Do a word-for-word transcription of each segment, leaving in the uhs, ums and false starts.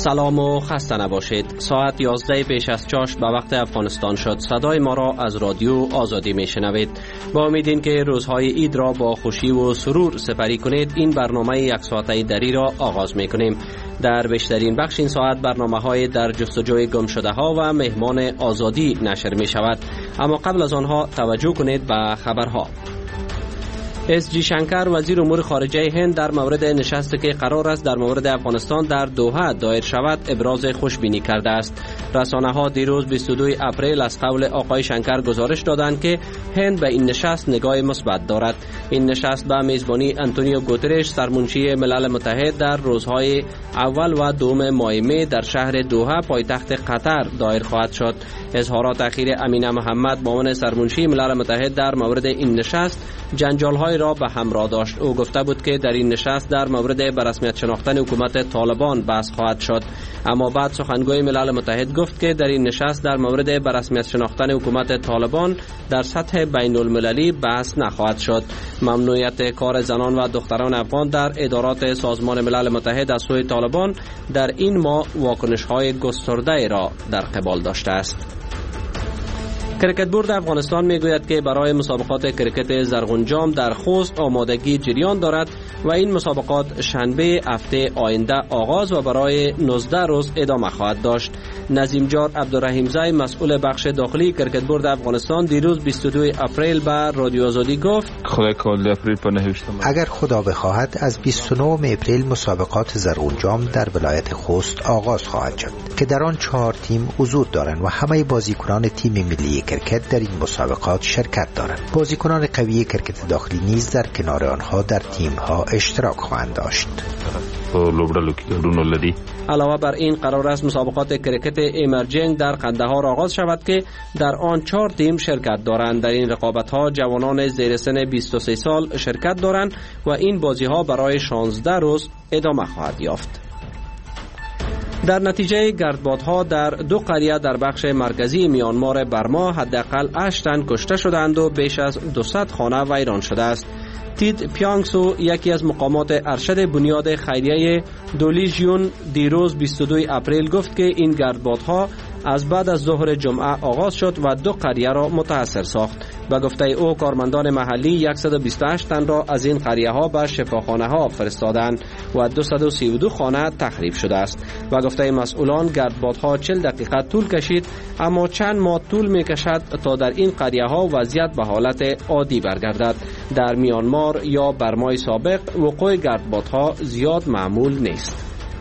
سلام و خسته نباشید. ساعت یازده پیش از چاش به وقت افغانستان شد. صدای ما را از رادیو آزادی میشنوید. با امید که روزهای عید را با خوشی و سرور سپری کنید، این برنامه یک ساعته دری را آغاز میکنیم. در بیشترین بخش این ساعت برنامه های در جستجوی گم شده ها و مهمان آزادی نشر می شود. اما قبل از آنها توجه کنید به خبرها. اس جی شنکر وزیر امور خارجه هند در مورد نشستی که قرار است در مورد افغانستان در دوحه دایر شود ابراز خوشبینی کرده است. رسانه ها دیروز بیست و دو اپریل از قول آقای شنکر گزارش دادند که هند به این نشست نگاه مثبت دارد. این نشست به میزبانی انتونیو گوترش سرمنشی ملل متحد در روزهای اول و دوم ماه می در شهر دوحه پایتخت قطر دایر خواهد شد. اظهارات اخیر امینه محمد معاون سرمنشی ملل متحد در مورد این نشست جنجال‌های را به همراه داشت. او گفته بود که در این نشست در مورد به رسمیت شناختن حکومت طالبان بحث خواهد شد، اما بعد سخنگوی ملل متحد گفت که در این نشست در مورد به رسمیت شناختن حکومت طالبان در سطح بین المللی بحث نخواهد شد. ممنوعیت کار زنان و دختران افغان در ادارات سازمان ملل متحد از سوی طالبان در این ماه واکنش‌های گسترده را در قبال داشته است. کرکت بورد افغانستان میگوید که برای مسابقات کرکت زرغونجام در خوست آمادگی جریان دارد و این مسابقات شنبه هفته آینده آغاز و برای نوزده روز ادامه خواهد داشت. نظیم جار عبدالرحیمزی مسئول بخش داخلی کرکت بورد افغانستان دیروز بیست و دو اپریل به رادیو آزادی گفت اگر خدا بخواهد از بیست و نه اپریل مسابقات زرغونجام در ولایت خوست آغاز خواهد شد که در آن چهار تیم حضور دارند و همه بازیکنان تیم ملی کرکت در این مسابقات شرکت دارند. بازیکنان قوی کرکت داخلی نیز در کنار آنها در تیم‌ها اشتراک خواهند داشت. علاوه بر این قرار است مسابقات کرکت ایمرجنگ در قندهار آغاز شود که در آن چهار تیم شرکت دارند. در این رقابت‌ها جوانان زیر سن بیست و سه سال شرکت دارند و این بازی‌ها برای شانزده روز ادامه خواهد یافت. در نتیجه گردبادها در دو قریه در بخش مرکزی میانمار برما حداقل هشت تن کشته شدند و بیش از دویست خانه ویران شده است. تید پیانگسو یکی از مقامات ارشد بنیاد خیریه دولیژیون دیروز بیست و دو اپریل گفت که این گردبادها از بعد از ظهر جمعه آغاز شد و دو قریه را متاثر ساخت. به گفته او کارمندان محلی صد و بیست و هشت تن را از این قریه ها به شفاخانه ها فرستادند و دویست و سی و دو خانه تخریب شده است. و گفته مسئولان گردبادها چهل دقیقه طول کشید، اما چند ماه طول می کشد تا در این قریه ها وضعیت به حالت عادی برگردد. در میانمار یا برمای سابق وقوع گردبادها زیاد معمول نیست.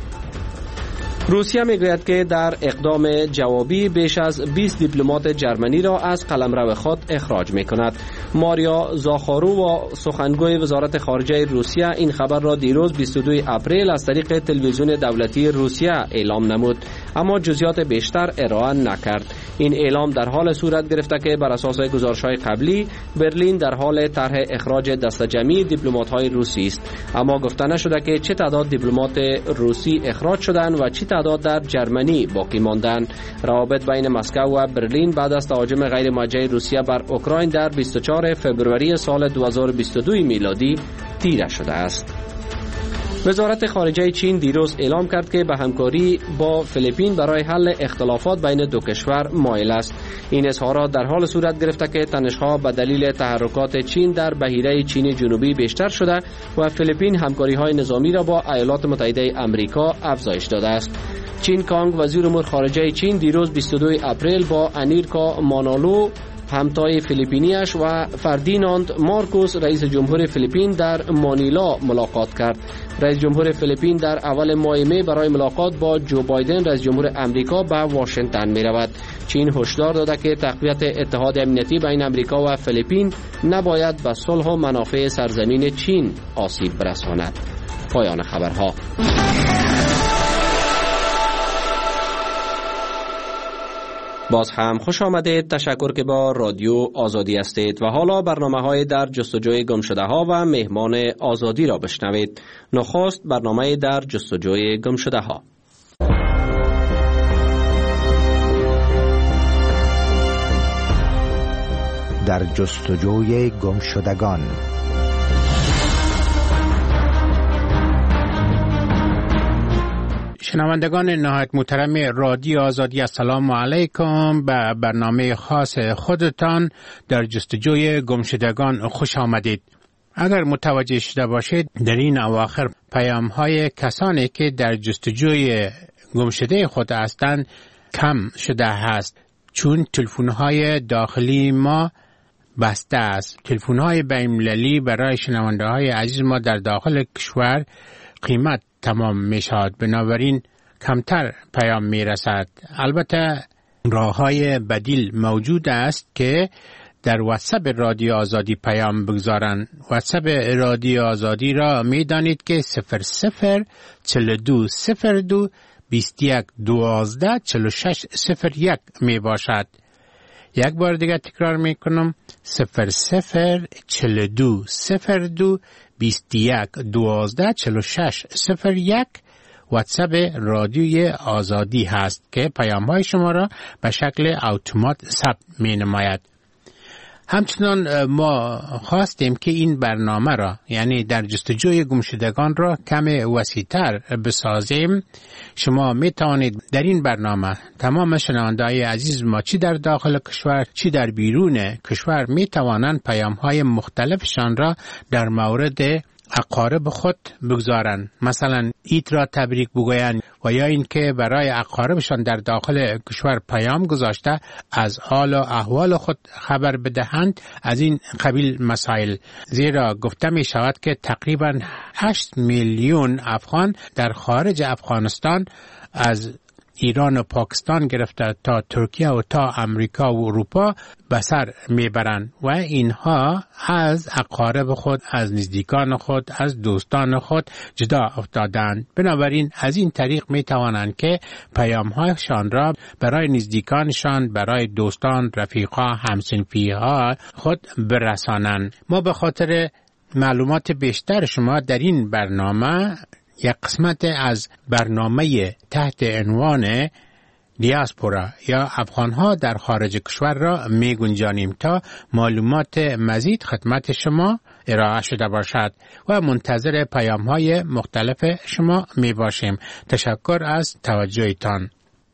روسیه میگوید که در اقدام جوابی بیش از بیست دیپلمات جرمنی را از قلمرو خود اخراج میکند. ماریا زاخارو و سخنگوی وزارت خارجه روسیه این خبر را دیروز بیست و دو اپریل از طریق تلویزیون دولتی روسیه اعلام نمود، اما جزئیات بیشتر ارائه نکرد. این اعلام در حال صورت گرفته که بر اساس گزارش‌های قبلی برلین در حال طرح اخراج دسته جمعی دیپلمات‌های روسی است، اما گفته نشده که چه تعداد دیپلمات روسی اخراج شدند و چه تعداد در جرمنی باقی ماندند. روابط بین مسکو و برلین بعد از تهاجم غیر موجه روسیه بر اوکراین در بیست و چهارم فوریه سال دو هزار و بیست و دو میلادی تیره شده است. وزارت خارجه چین دیروز اعلام کرد که به همکاری با فیلیپین برای حل اختلافات بین دو کشور مایل است. این اظهارات در حال صورت گرفته که تنش‌ها به دلیل تحرکات چین در بحیره چین جنوبی بیشتر شده و فیلیپین همکاری‌های نظامی را با ایالات متحده آمریکا افزایش داده است. چین کانگ وزیر امور خارجه چین دیروز بیست و دو اپریل با انیرکا مانالو همتای فیلیپینیش و فردیناند مارکوس رئیس جمهور فیلیپین در مانیلا ملاقات کرد. رئیس جمهور فیلیپین در اول ماه می برای ملاقات با جو بایدن رئیس جمهور امریکا به واشنگتن می رود. چین هشدار داده که تقویت اتحاد امنیتی بین امریکا و فیلیپین نباید به صلح و منافع سرزمین چین آسیب برساند. پایان خبرها. باز هم خوش آمدید. تشکر که با رادیو آزادی هستید و حالا برنامه های در جستجوی گم شده ها و مهمان آزادی را بشنوید. نخست برنامه در جستجوی گم شده ها. در جستجوی گم شدگان. شنوندگان نهایت محترم رادیو آزادی، السلام علیکم. به برنامه خاص خودتان در جستجوی گمشدگان خوش آمدید. اگر متوجه شده باشید در این اواخر پیام های کسانی که در جستجوی گمشده خود هستند کم شده است، چون تلفن های داخلی ما بسته است. تلفن های بین‌المللی برای شنونده های عزیز ما در داخل کشور قیمت تمام می شود، بنابراین کمتر پیام می رسد. البته راه های بدیل موجود است که در واتساپ رادیو آزادی پیام بگذارند. واتساپ رادیو آزادی را می دانید که صفر صفر چل دو صفر دو بیست یک دوازده چل شش صفر یک می باشد. یک بار دیگه تکرار می کنم، صفر صفر چل دو صفر دو بیست یک دوازده چل شش صفر یک واتساپ رادیوی آزادی هست که پیام های شما را به شکل اتومات ثبت می نماید. همچنان ما خواستیم که این برنامه را، یعنی در جستجوی گمشدگان را کم وسیع‌تر بسازیم. شما می توانید در این برنامه تمام شنونده‌های عزیز ما چی در داخل کشور چی در بیرون کشور می توانند پیام های مختلفشان را در مورد اقارب خود بگذارند. مثلا عید را تبریک بگویند و یا اینکه برای اقاربشان در داخل کشور پیام گذاشته از حال و احوال خود خبر بدهند. از این قبیل مسائل، زیرا گفته می شود که تقریبا هشت میلیون افغان در خارج افغانستان از ایران و پاکستان گرفته تا ترکیه و تا امریکا و اروپا به سر میبرند و اینها از اقارب خود، از نزدیکان خود، از دوستان خود جدا افتادند. بنابراین از این طریق میتوانند که پیام‌هایشان را برای نزدیکانشان، برای دوستان، رفیقا، همسنفی‌ها خود برسانند. ما به خاطر معلومات بیشتر شما در این برنامه یک قسمت از برنامه تحت عنوان دیاسپورا یا افغانها در خارج کشور را می گنجانیم تا معلومات مزید خدمت شما ارائه شده باشد و منتظر پیام های مختلف شما می باشیم. تشکر از توجهتان.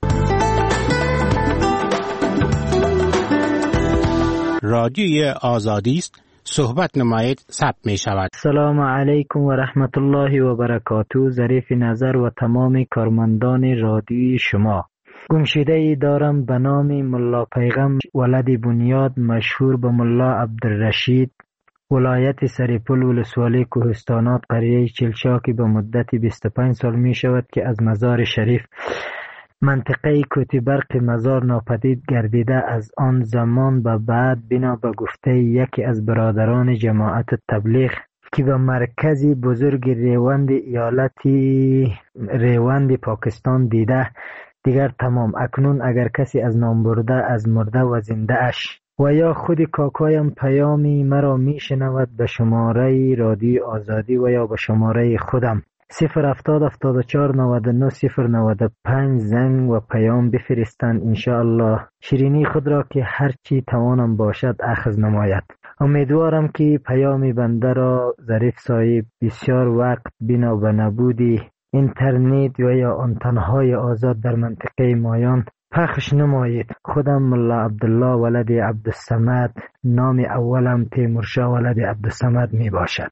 رادیوی آزادی است، صحبت نمایید، ثبت می شود. سلام علیکم و رحمت الله و برکاته. ظریف نظر و تمام کارمندان رادیوی شما. گمشده ای دارم به نام ملا پیغم ولد بنیاد، مشهور به ملا عبدالرشید، ولایت سریپل ولسوالی کوهستانات، قریه چلچاکی. به مدت بیست و پنج سال می شود که از مزار شریف منطقه کوتی برق مزار ناپدید گردیده. از آن زمان به بعد بنا به گفته یکی از برادران جماعت تبلیغ که به مرکزی بزرگ ریوند ایالتی ریوند پاکستان دیده، دیگر تمام. اکنون اگر کسی از نام برده از مرده و زنده اش و یا خود کاکایم پیامی مرا می شنود به شماره رادیو آزادی و یا به شماره خودم صفر هفتاد هفتاد و چهار نود و نه صفر نود و پنج زنگ و پیام بفرستند. انشاءالله شیرینی خود را که هرچی توانم باشد اخذ نماید. امیدوارم که پیام بنده را ظریف صاحب بسیار وقت بنا به نبودی اینترنت و یا آنتنهای آزاد در منطقه مایان پخش نمایید. خودم ملا عبدالله ولد عبدالصمد، نام اولم تیمورشاه ولد عبدالصمد می باشد.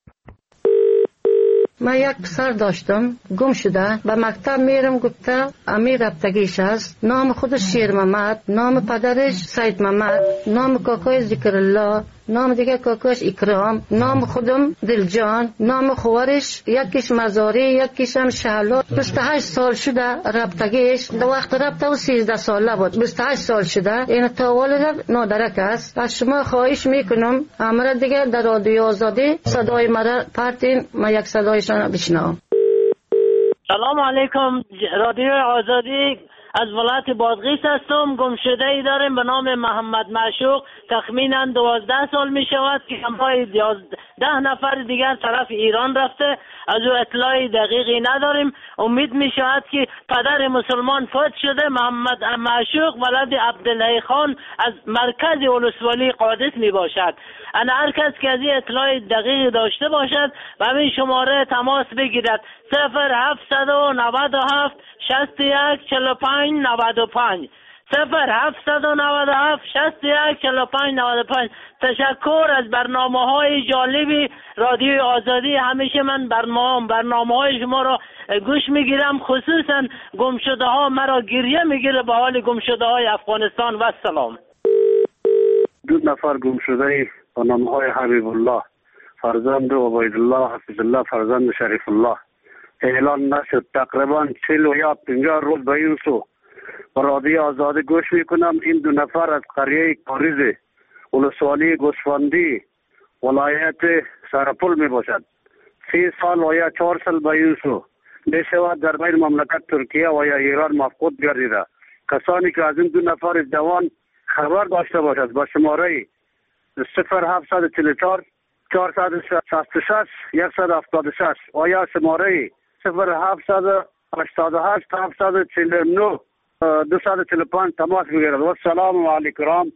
من یک پسر داشتم گم شده، به مکتب میرم گفته امیر رفتگیش است. نام خودش شیر محمد، نام پدرش سید محمد، نام کاکای ذکر الله، نام دیگه کاکاش اکرام، نام خودم دلجان، نام خوارش یکیش مزاری یکیش هم شهلا. بیست و هشت سال شده رفتگیش، دو وقت رفته و سیزده ساله بود. بیست و هشت سال شده، این تا والد نادرک است. از شما خواهش میکنم امر دیگه در رادیو آزادی صدای مرا پرتین، ما یک صدایشان بشنوم. سلام علیکم. رادیو آزادی از ولایت بادغیس هستم. گمشده ای داریم به نام محمد معشوق، تخمینا دوازده سال می شود که همراه ده نفر دیگر طرف ایران رفته. از او اطلاع دقیقی نداریم. امید می شود که پدر مسلمان فوت شده، محمد معشوق ولد عبدالله خان از مرکز ولسوالی قادس می باشد. انا هر کس که از این اطلاع دقیق داشته باشد و همین شماره تماس بگیرد: صفر هفتصد و نود و هفت شصت و یک چهل و پنج نود و پنج صفر هفتصد و نود و هفت شصت و یک چهل و پنج نود و پنج. تشکر از برنامه های جالبی رادیو آزادی. همیشه من برنامه برنامه های شما را گوش میگیرم، خصوصا گمشده ها مرا گریه میگیره به حال گمشده های افغانستان. و سلام. دو نفر گمشده با نام های حبیب الله فرزند عبید الله حفظ الله فرزند شریف الله اعلان نشد. تقریبا چهل و یا پنجاه روز به این سو با رادیو آزادی گوش میکنم. این دو نفر از قریه کاریز ولسوالی گوسفندی ولایت سرپل می باشد. سی سال و یا چهار سال به این سو می شود در بین مملکت ترکیه و یا ایران مفقود گردیده. کسانی که از این دو نفر جوان خبر داشته باشد با شماره صفر هفتصد و چهل و چهار چهارصد و شصت و شش صد و هفتاد و شش و یا شماره صفر هفتصد و هشتاد و هشت هفتصد و چهل و نه دویست و چهل و پنج تماس بگیرد. و السلام علیکم.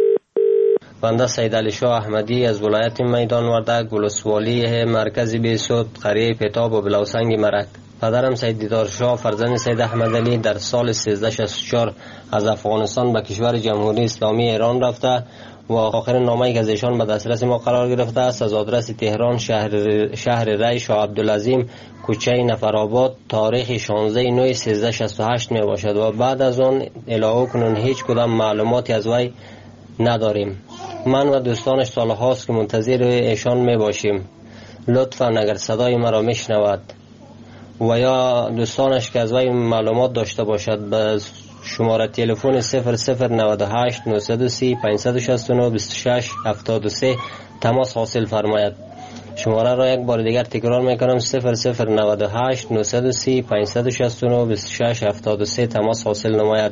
بنده سید علی شاه احمدی از ولایت میدان وردک ولسوالی مرکز بیسود قریه پتاب و بلوسنگ مرک. پدرم سید دیدار شاه فرزند سید احمد علی در سال سیزده شصت و چهار از افغانستان به کشور جمهوری اسلامی ایران رفته و آخرین نامه‌ای که از ایشان به دسترس ما قرار گرفته است از آدرس تهران شهر شهر ری شاه عبدالعظیم کوچه نفرآباد تاریخ شانزده نوامبر سیزده شصت و هشت می باشد و بعد از آن الهو کنون هیچ کدام معلوماتی از وی نداریم. من و دوستانش سالهاست که منتظر ایشان می باشیم. لطفاً اگر صدای مرا میشنود و یا دوستانش که از وی معلومات داشته باشد به شماره تلفن صفر صفر نود و هشت نهصد و سی پانصد و شصت و نه بیست و شش هفتاد و سه تماس حاصل فرماید. شماره را یک بار دیگر تکرار میکنم: صفر صفر نود و هشت نهصد و سی پانصد و شصت و نه بیست و شش هفتاد و سه تماس حاصل نماید.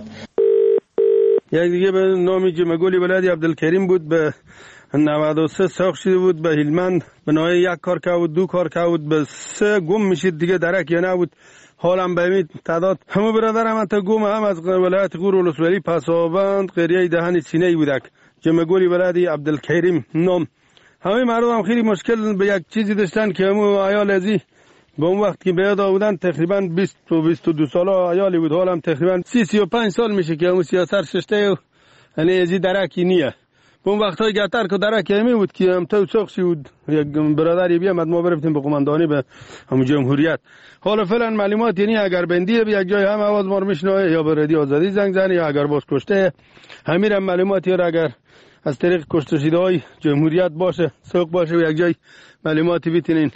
یک دیگه به نامی جمگولی ولادی عبدالکریم بود، به نود و سه ساخت شده بود به هلمند. به نوعی یک کار که بود دو کار که بود به سه گم میشید دیگه درک یا نبود. حالم به امید تعداد همه برادرم حتی گم هم از ولایت غور ولسوالی پسابند قریه دهن سینه بودک. جمگولی ولادی عبدالکریم نام. همه مردم خیلی مشکل به یک چیزی داشتن که همو عیال ازی به اون وقت که بیاد آودن تقریبا بیست و بیست و دو ساله عیالی بود. حالم تقریبا سی سی و پنج سال میشه که همو سیاست ششته و یعنی ازی درکی نیه. به اون وقت های گتر که درکی همی بود که هم تو سخشی بود یک برادری بیامد ما برفتیم به قماندانی به همو جمهوریت. حالا فعلا معلومات یعنی اگر بندیه به یک جای هم آواز ما رو میشنوه یا به رادیو آزادی زنگ زنه یا اگر باز کشته همین معلوماتی را اگر از طریق کشته شده های جمهوریت باشه سوق باشه و یک جای معلوماتی بیتینین.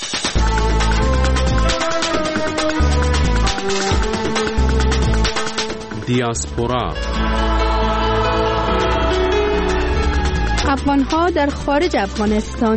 دیاسپورا افغان‌ها در خارج افغانستان.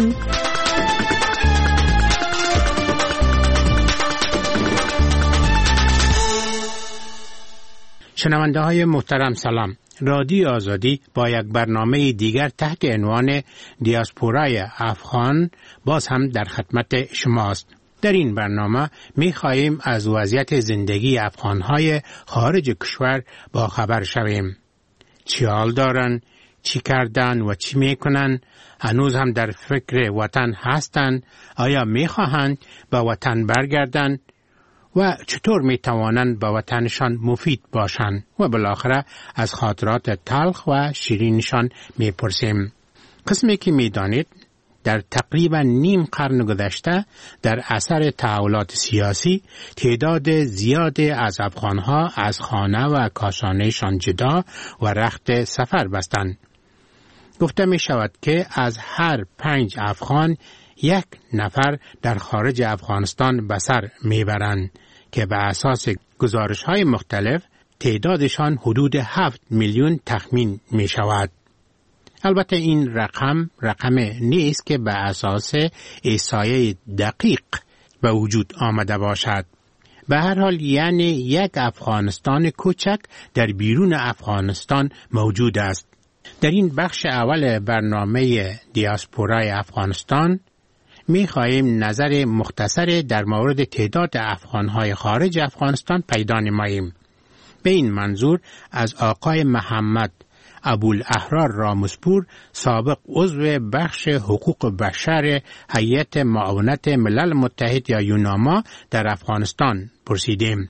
شنونده های محترم سلام. رادیو آزادی با یک برنامه دیگر تحت عنوان دیاسپورای افغان باز هم در خدمت شماست. در این برنامه می خواهیم از وضعیت زندگی افغانهای خارج کشور با خبر شویم. چی حال دارن، چی کردن و چی می کنن، هنوز هم در فکر وطن هستند، آیا می خواهند به وطن برگردن و چطور می توانند به وطنشان مفید باشند و بالاخره از خاطرات تلخ و شیرینشان می پرسیم. قسمی که می دانید در تقریبا نیم قرن گذشته در اثر تحولات سیاسی تعداد زیادی از افغانها از خانه و کاشانهشان جدا و رخت سفر بستند. گفته می شود که از هر پنج افغان یک نفر در خارج افغانستان به سر می برند که به اساس گزارش های مختلف تعدادشان حدود هفت میلیون تخمین می شود. البته این رقم رقم نیست که به اساس احصایه دقیق به وجود آمده باشد. به هر حال یعنی یک افغانستان کوچک در بیرون افغانستان موجود است. در این بخش اول برنامه دیاسپورای افغانستان می خواهیم نظر مختصر در مورد تعداد افغانهای خارج افغانستان پیدا نماییم. به این منظور از آقای محمد ابوالاحرار رامسپور، سابق عضو بخش حقوق بشر هیئت معاونت ملل متحد یا یوناما در افغانستان پرسیدیم.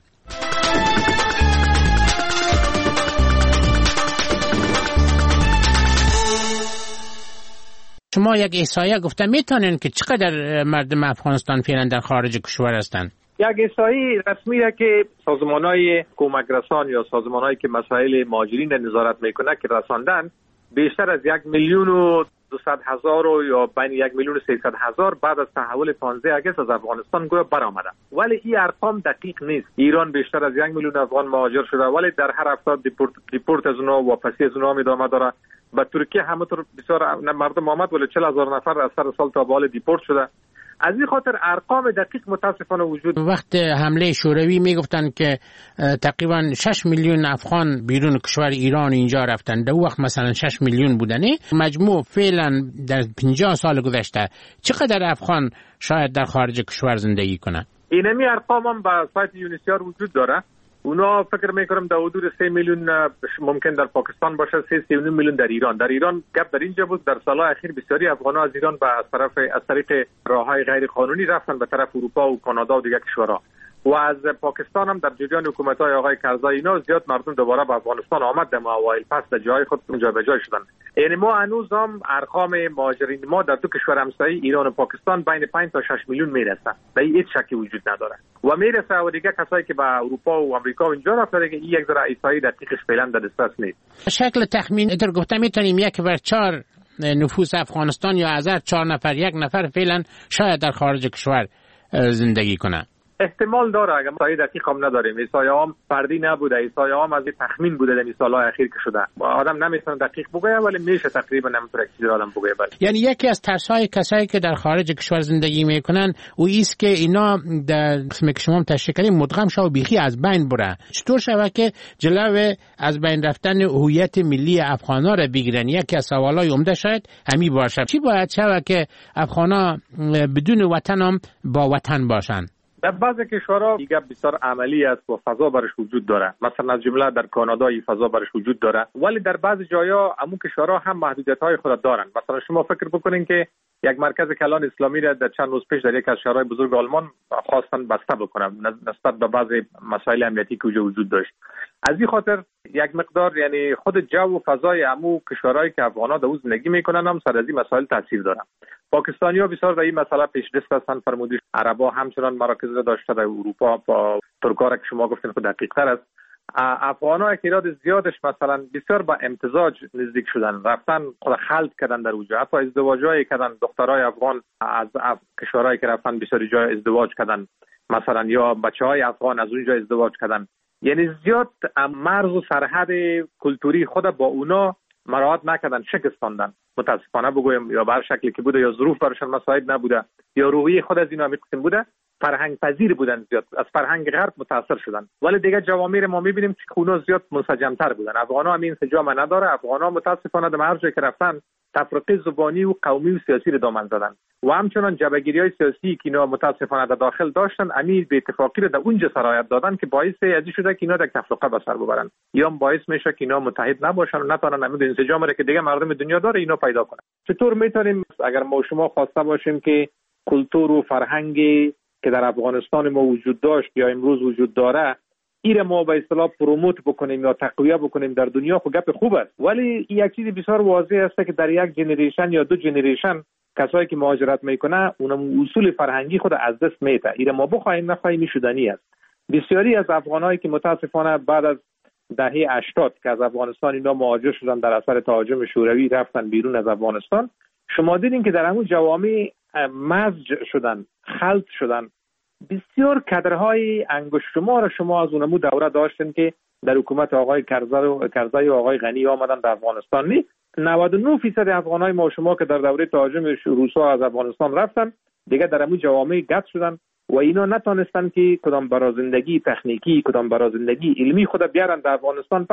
شما یک احصایه گفتم میتونین که چقدر مردم افغانستان فعلا در خارج کشور هستند؟ یک احصایی رسمی را که سازمان‌های کمک رسان یا سازمان‌هایی که مسائل مهاجرین نظارت میکنه که رساندن، بیشتر از یک میلیون و دویست هزار یا بین یک میلیون و سیصد هزار بعد از تحول پانزده آگوست از افغانستان گویا برآمده. ولی این ارقام دقیق نیست. ایران بیشتر از یک میلیون افغان مهاجر شده، ولی در هر هفته دیپورت دیپورت از اونها واپسی از اونها ادامه داره. به ترکیه همونطور بسیار مردم آمد، ولی چهل هزار نفر از سر سال تا به حال دیپورت شده. از این خاطر ارقام دقیق متاسفانه وجود. وقت حمله شوروی میگفتن که تقریبا شش میلیون افغان بیرون کشور ایران اینجا رفتن. در وقت مثلا شش میلیون بودنی. مجموع فعلا در پنجاه سال گذشته چقدر افغان شاید در خارج کشور زندگی کنن؟ اینمی ارقام هم به سایت یونیسیار وجود داره. اونا فکر میکنم در حدود سه میلیون ممکن در پاکستان باشه، سه سه میلیون در ایران. در ایران گپ در اینجا بود در سالهای اخیر بسیاری افغان‌ها از ایران به از طرف از طریق راههای غیر قانونی رفتن به طرف اروپا و کانادا و دیگر کشورها. و از پاکستان هم در جریان حکومت‌های آقای کرزای اینا زیاد مردم دوباره به افغانستان آمد، در اوایل پس در جای خود جابجا شدن. یعنی ما هنوز هم ارقام مهاجرین ما در دو کشور همسایه ایران و پاکستان بین پنج تا شش میلیون میرسه. در این هیچ شکی وجود نداره. و میرسه و دیگه کسایی که به اروپا و آمریکا و اینجا رفتن که این یک ذره احصایی دقیقش فعلا در دسترس نیست. شکل تخمین در گفتم میتونیم یک بر چهار نفوس افغانستان یا از هر چهار نفر یک نفر فعلا شاید در خارج کشور زندگی کنه. احتمال داره، اگر ما دقیق هم نداریم. احصایه هم فردی نبوده، احصایه هم از تخمین بوده در سالهای اخیر که شده. آدم نمیتونه دقیق بگه، ولی میشه تقریبا نمیتونه چیزی آدم بگه. بله. یعنی یکی از ترس‌های کسایی که در خارج کشور زندگی میکنن او است که اینا در قسمی که شما تشریح کردین مدغم شو بیخی از بین بره. چطور شود که جلوی از بین رفتن هویت ملی افغانا را بگیرن؟ یکی از سوالای عمده شاید همین باشه. چی باید شود که افغانا بدون وطن هم با وطن باشن؟ در بعضی کشورها دیگه بسیار عملی است و فضا برش وجود داره. مثلا از جمله در کانادا این فضا برش وجود داره، ولی در بعضی جاها همون کشورها هم محدودیت‌های خود دارن. مثلا شما فکر بکنین که یک مرکز کلان اسلامی را در چند روز پیش در یک از شهرهای بزرگ آلمان خواستن بسته بکنن نسبت به بعضی مسائل امنیتی که وجود داشت. از این خاطر یک مقدار یعنی خود جو و فضای عمو کشورهایی که افغان‌ها در اون زندگی میکنن هم سر از این مسائل تاثیر داره. پاکستانی‌ها بسیار در این مسئله پیشرفت هستند. فرمودید عرب‌ها همچنان مراکز داشته در اروپا با ترک‌ها که شما گفتین خود دقیق‌تر است. افغان‌ها تعداد زیادش مثلا بسیار با امتزاج نزدیک شدن، رفتن خود خلط کردن در اونجا، حتی ازدواج‌های کردن. دخترای افغان از کشورهایی که رفتن بسیاری جای ازدواج کردن، مثلا یا بچه‌های افغان از اونجا ازدواج کردن. یعنی زیاد مرز و سرحد کلتوری خود با اونا مراعات نکردن، شکستاندن. متاسفانه بگویم یا به هر شکلی که بوده، یا ظروف براشون مساعد نبوده، یا روحیه خود از اینا میقسم بوده، فرهنگ پذیر بودن، زیاد از فرهنگ غرب متاثر شدن. ولی دیگه جوامع ما میبینیم که اونا زیاد منسجم‌تر بودن. افغان‌ها هم این انسجام نداره. افغان‌ها متاسفانه در هر جایی که رفتن تفرقه زبانی و قومی و سیاسی رو دامن زدن و همچنان جبهه‌گیری‌های سیاسی که اینا متاسفانه در داخل داشتن، امیر به اتفاقی رو در اونجا سرایت دادن که باعث ازی شده که اینا در تفرقه به سر ببرن، یا باعث میشه که اینا متحد نباشن و نتونن همین انسجام رو که دیگه مردم دنیا داره اینا پیدا کنن. چطور میتونیم اگر ما شما خواسته باشیم که کلتور و فرهنگی که در افغانستان ما وجود داشت یا امروز وجود داره ایره ما به اصطلاح پروموت بکنیم یا تقویت بکنیم در دنیا، خب گپ خوب است. ولی یک چیز بسیار واضح است که در یک جنریشن یا دو جنریشن کسایی که مهاجرت میکنه اون اصول فرهنگی خود از دست میده. ایره ما بخوایم نخواهیم میشدنی است. بسیاری از افغانایی که متاسفانه بعد از دهه هشتاد که از افغانستان اینا مهاجر شدن در اثر تهاجم شوروی رفتن بیرون از افغانستان، شما دیدین که در همون جوامع مزج شدن، خلط شدن. بسیار کادرهای انگشت شمار شما از اونمو دوره داشتن که در حکومت آقای کرزای و آقای غنی آمدن در افغانستان. نی نود و نه درصد افغانای ما شما که در دوره تهاجم روسا از افغانستان رفتن دیگه در همون جوامع گت شدن و اینا نتونستن که کدام برای زندگی تکنیکی کدام برای زندگی علمی خود بیارن در افغانستان. پس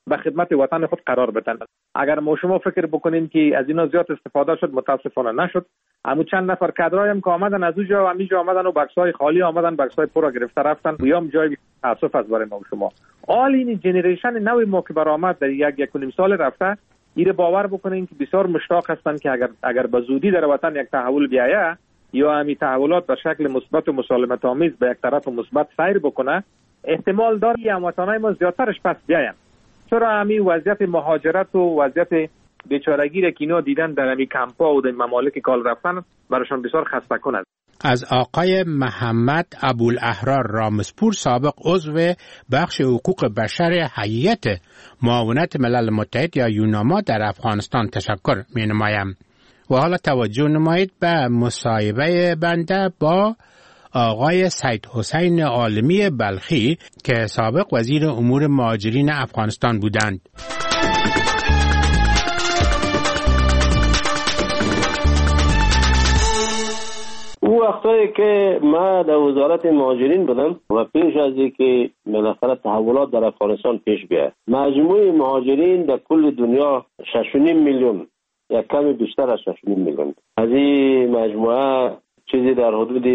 به خدمت وطن خود قرار بدن. اگر ما شما فکر بکنیم که از اینا زیاد استفاده شد، متاسفانه نشد. همون چند نفر کادرای هم که آمدن از اونجا و همینجا آمدن و بکس‌های خالی آمدن، بکس‌های پر گرفته رفتن. بیام جای تاسف از برای ما و شما. آل این جنریشن نوی ما که برآمد در یک یک و نیم سال رفته، ایره باور بکنین که بسیار مشتاق هستند که اگر اگر به زودی در وطن یک تحول بیاید یا همین تحولات به شکل مثبت و مسالمت آمیز به یک طرف مثبت سیر بکنه، احتمال داری هموطنای ما زیادترش پس بیاین. چرا همین وضعیت مهاجرت و وضعیت بیچارگی را که اینا دیدن در همین کمپا و در ممالک کال رفتن براشون بسیار خسته کنند. از آقای محمد ابوالاحرار رامسپور، سابق عضو بخش حقوق بشر هیئت معاونت ملل متحد یا یوناما در افغانستان تشکر می نمایم. و حالا توجه نمایید به مصاحبه بنده با آقای سید حسین عالمی بلخی که سابق وزیر امور مهاجرین افغانستان بودند. او وقتایی که ما در وزارت مهاجرین بودم و پیش از اینکه بالاخره تحولات در افغانستان پیش بیاد، مجموع مهاجرین در کل دنیا شش و نیم میلیون، یک کمی بیشتر از شش و نیم میلیون. از این مجموعه چیزی در حدود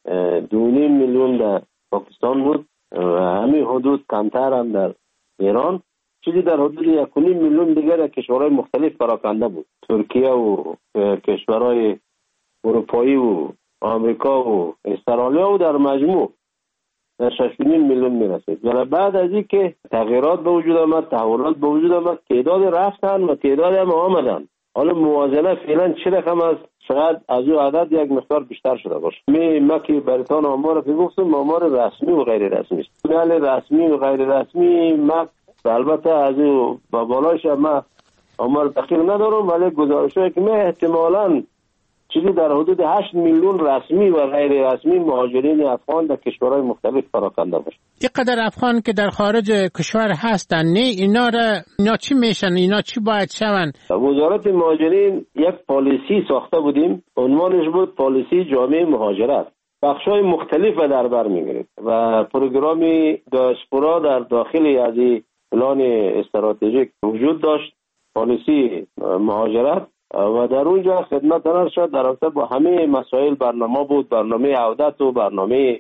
دو و نیم میلیون در پاکستان بود و همین حدود کمتر هم در ایران، چیزی در حدود یک و نیم میلیون دیگر در کشورهای مختلف پراکنده بود، ترکیه و کشورهای اروپایی و آمریکا و استرالیا و در مجموع در شش و نیم میلیون میرسید. ولی بعد از این که تغییرات به وجود آمد، تحولات به وجود آمد، تعداد رفتن و تعداد هم آمدن. حالا موازنه فعلا چه رقم است؟ شاید از او عدد یک مقدار بیشتر شده باشه. می ما که برتان آمار که گفتم آمار رسمی و غیر رسمی است. بله رسمی و غیر رسمی ما البته از او با بالایش ما آمار دقیق ندارم، ولی گزارش‌هایی که ما احتمالاً چیزی در حدود هشت میلیون رسمی و غیر رسمی مهاجرین افغان در کشورهای مختلف پراکنده باشه. اینقدر افغان که در خارج کشور هستن، نه اینا را اینا چی میشن؟ اینا چی باید شون؟ وزارت مهاجرین یک پالیسی ساخته بودیم، عنوانش بود پالیسی جامع مهاجرت. بخش‌های مختلف در بر می‌گرفت و پروگرامی دیاسپورا در داخل از این پلان استراتژیک وجود داشت، پالیسی مهاجرت، و در اونجا خدمت دارد شد در رابطه با همه مسائل برنامه بود، برنامه عودت و برنامه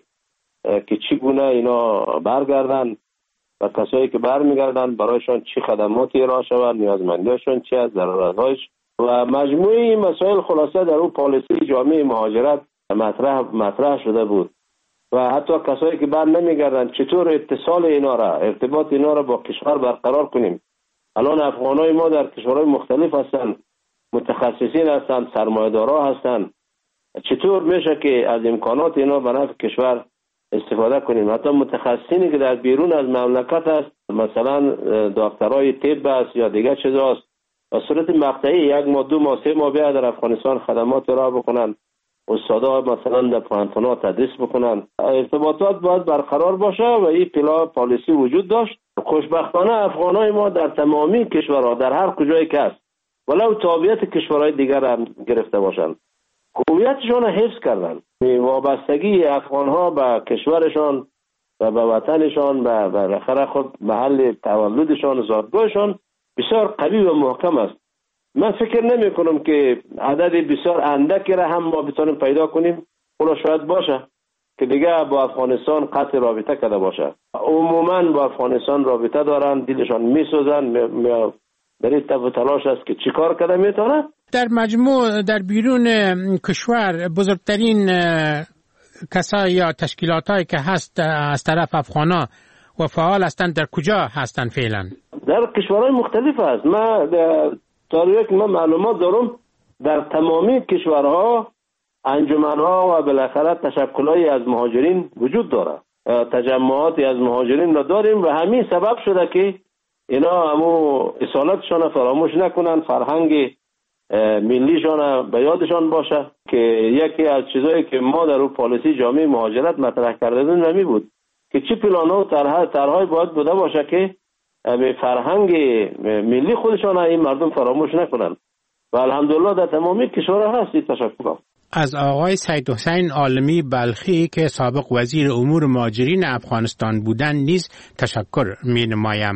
که چگونه اینا برگردن و کسایی که برمیگردن برایشان چی خدماتی ارائه شود، نیازمندیشون چی است، ضرورت‌هایش و مجموعه این مسائل خلاصه در اون پالیسی جامع مهاجرت مطرح مطرح شده بود. و حتی کسایی که بر نمیگردن چطور اتصال اینا را، ارتباط اینا را با کشور برقرار کنیم. الان افغانای ما در کشورهای مختلف هستند، متخصصین هستند، سرمایه‌دارا هستند، چطور میشه که از امکانات اینا به نفع کشور استفاده کنیم؟ حتی متخصصینی که در بیرون از مملکت هست، مثلا دکترای طب است یا دیگر چیزاست، به صورت مقطعی یک ماه دو ماه سه ماه بیاد در افغانستان خدمات را بکنن، استادا مثلا در پانتونات تدریس بکنن. ارتباطات باید برقرار باشه و این پلا پالیسی وجود داشت. خوشبختانه افغانای ما در تمامی کشورها در هر کجایی که هست، ولو تابعیت کشورهای دیگر هم گرفته باشند، هویتشان را حفظ کردن. وابستگی افغانها به کشورشان و به وطنشان و بالاخره خود محل تولدشان و زادگاهشان بسیار قوی و محکم است. من فکر نمی کنم که عدد بسیار اندکی را هم ما بتونیم پیدا کنیم. اونا شاید باشه که دیگه با افغانستان قطع رابطه کرده باشه. عموما با افغانستان رابطه دارن، دلشان میسوزن، در این تف و تلاش است که چیکار کرده میتونه. در مجموع در بیرون کشور بزرگترین کسایی یا تشکیلات هایی که هست از طرف افغانا و فعال هستند در کجا هستند فعلا؟ در کشورهای مختلف هست. ما طوری که من معلومات دارم در تمامی کشورها انجمنها و بالاخره تشکلایی از مهاجرین وجود داره، تجمعاتی از مهاجرین را داریم و همین سبب شده که اینا همو اصالتشان فراموش نکنن، فرهنگ ملیشان به یادشان باشه که یکی از چیزایی که ما در اون پالیسی جامع مهاجرت مطرح کرده بودیم نمی بود که چی پلان‌ها و طرح‌های باید بوده باشه که به فرهنگ ملی خودشان این مردم فراموش نکنن و الحمدلله در تمامی کشورها هست. تشکر از آقای سید حسین عالمی بلخی که سابق وزیر امور مهاجرین افغانستان بودند نیز تشکر می نمایم.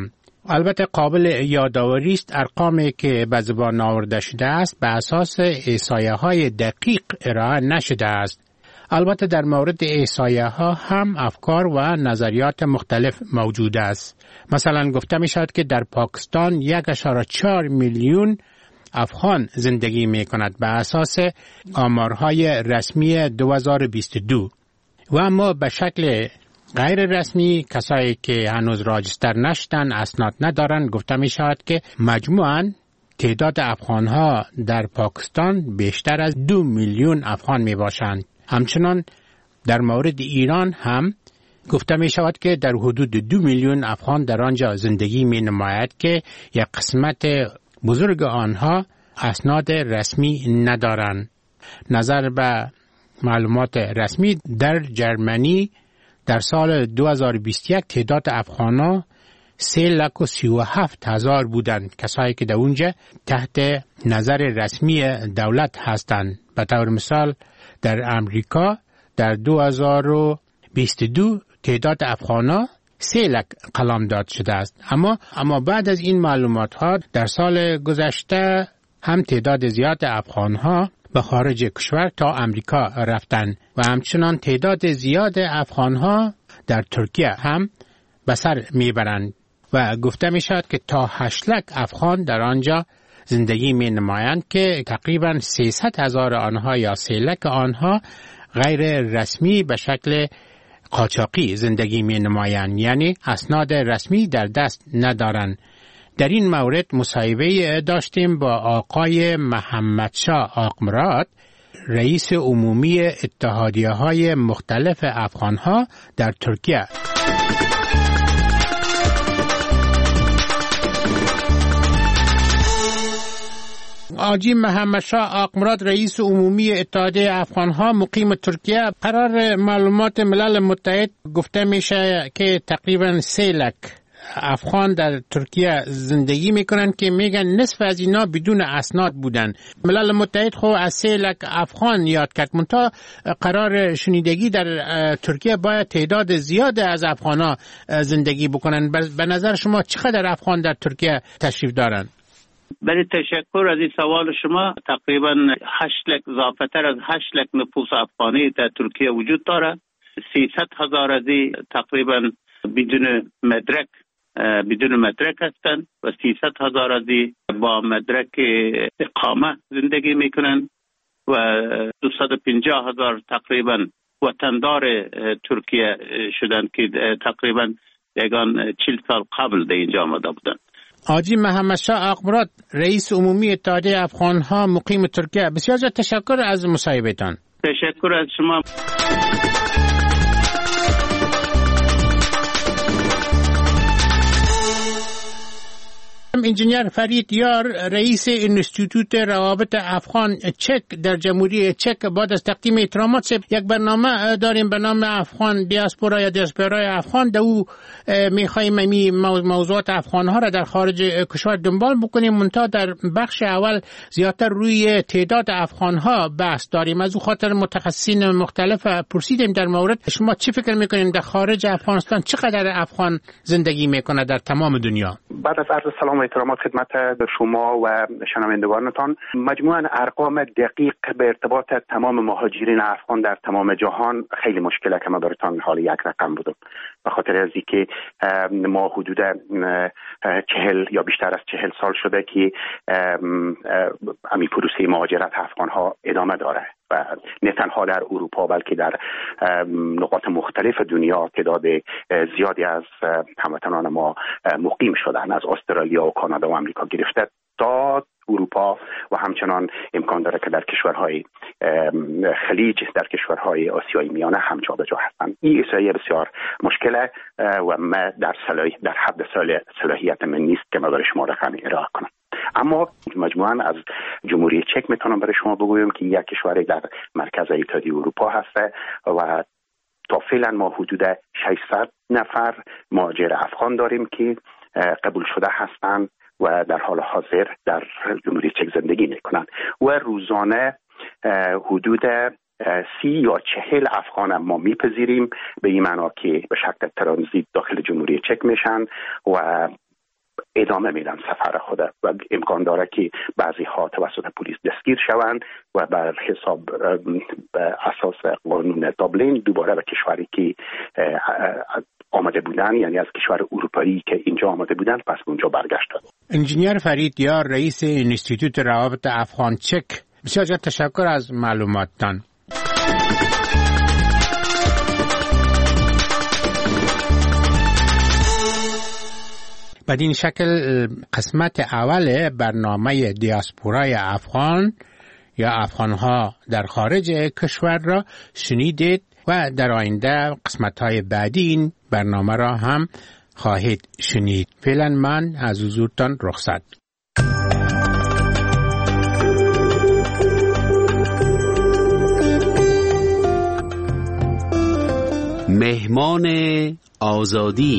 البته قابل یادآوری است ارقامی که به زبان آورده شده است به اساس احصایه های دقیق ارائه نشده است. البته در مورد احصایه ها هم افکار و نظریات مختلف موجود است. مثلا گفته می شود که در پاکستان یک و چهار میلیون افغان زندگی می کند به اساس آمارهای رسمی دو هزار و بیست و دو و اما به شکل غیر رسمی کسایی که هنوز راجستر نشدن اسناد ندارن گفته می شود که مجموعاً تعداد افغان ها در پاکستان بیشتر از دو میلیون افغان می باشند. همچنان در مورد ایران هم گفته می شود که در حدود دو میلیون افغان در آنجا زندگی می نماید که یک قسمت بزرگ آنها اسناد رسمی ندارند. نظر به معلومات رسمی در جرمنی در سال دو هزار و بیست و یک تعداد افغان‌ها سه لک و سی و هفت هزار بودند، کسایی که در اونجا تحت نظر رسمی دولت هستند. به طور مثال در امریکا در دو هزار و بیست و دو تعداد افغان‌ها سه لک قلمداد شده است. اما اما بعد از این معلومات ها در سال گذشته هم تعداد زیاد افغان‌ها به خارج کشور تا امریکا رفتند و همچنان تعداد زیاد افغان‌ها در ترکیه هم به سر میبرند و گفته می شود که تا هشت لک افغان در آنجا زندگی می نمایند که تقریباً سیصد هزار آنها یا سه لک آنها غیر رسمی به شکل قاچاقی زندگی می نمایند، یعنی اسناد رسمی در دست ندارند. در این مورد مصاحبه داشتیم با آقای محمدشاه آقمراد، رئیس عمومی اتحادیه های مختلف افغان ها در ترکیه. آجی محمدشاه آقمراد، رئیس عمومی اتحادیه افغان ها مقیم ترکیه. قرار معلومات ملل متحد گفته میشه که تقریبا سه لک افغان در ترکیه زندگی میکنن که میگن نصف از اینا بدون اسناد بودن. ملل متحد خو از سه لک افغان یاد کرد، منتها قرار شنیدگی در ترکیه باید تعداد زیاد از افغانا زندگی بکنن. به نظر شما چقدر افغان در ترکیه تشریف دارن؟ برای تشکر از این سوال شما. تقریبا هشت لک، اضافتر از هشت لک نفوس افغانی در ترکیه وجود داره. سیصد هزار از این تقریبا بدون مدرک بدون مدرک هستند و سیصد هزار از این با مدرک اقامه زندگی میکنن و دویست و پنجاه هزار تقریبا وطندار ترکیه شدند که تقریبا یگان چهل سال قبل در اینجا آمده بودند. آجی محمدشاه آقمراد، رئیس عمومی اتحادیه افغان ها مقیم ترکیه، بسیار تشکر از مصاحبهتان. تشکر از شما. انجینیر فرید یار، رئیس انستیتوت روابط افغان چک در جمهوری چک، بعد از تقدیم احترامات یک برنامه داریم به نام افغان دیاسپورا یا دیاسپورای افغان. در او میخواییم می موضوعات افغان ها را در خارج کشور دنبال بکنیم، منتها در بخش اول زیادتر روی تعداد افغان ها بحث داریم. از او خاطر متخصصین مختلف پرسیدیم در مورد شما چی فکر میکنید در خارج افغانستان چقدر افغان زندگی میکنه در تمام دنیا؟ بعد از عرض سلام و احترامات خدمت شما و شنوندگانتان، مجموعاً ارقام دقیق به ارتباط تمام مهاجرین افغان در تمام جهان خیلی مشکله که ما براتون حال یک رقم بودم، به خاطر از اینکه ما حدود چهل یا بیشتر از چهل سال شده که امی پروسه مهاجرت افغان ها ادامه داره و نه تنها در اروپا بلکه در نقاط مختلف دنیا تعداد زیادی از هموطنان ما مقیم شدن، از استرالیا و کانادا و آمریکا گرفته تا اروپا و همچنان امکان داره که در کشورهای خلیج، در کشورهای آسیای میانه هم جا به جا هستند. این احصایه بسیار مشکله و ما در صلاح در حد صلاحیت من نیست که ما برای شما رقمی ارائه کنم. اما مجموعاً از جمهوری چک میتونم برای شما بگویم که یک کشور در مرکز اتحادیه اروپا هسته و تا فعلا ما حدود ششصد نفر مهاجر افغان داریم که قبول شده هستند و در حال حاضر در جمهوری چک زندگی میکنند و روزانه حدود سی یا چهل افغان ما میپذیریم، به این معنا که به شکل ترانزیت داخل جمهوری چک میشن و ادامه میدن سفر خود و امکان داره که بعضی ها توسط پلیس دستگیر شوند و بر حساب به اساس قانون دابلین دوباره به کشوری که آمده بودن، یعنی از کشور اروپایی که اینجا آمده بودن، پس اونجا برگشتند. انجینیر فرید یار، رئیس انستیتوت روابط افغان چک، بسیار تشکر از معلوماتتان. بدین شکل قسمت اول برنامه دیاسپورای افغان یا افغانها در خارج کشور را شنیدید و در آینده قسمت‌های بعدی این برنامه را هم خواهید شنید. فعلا من از حضورتان رخصت. مهمان آزادی.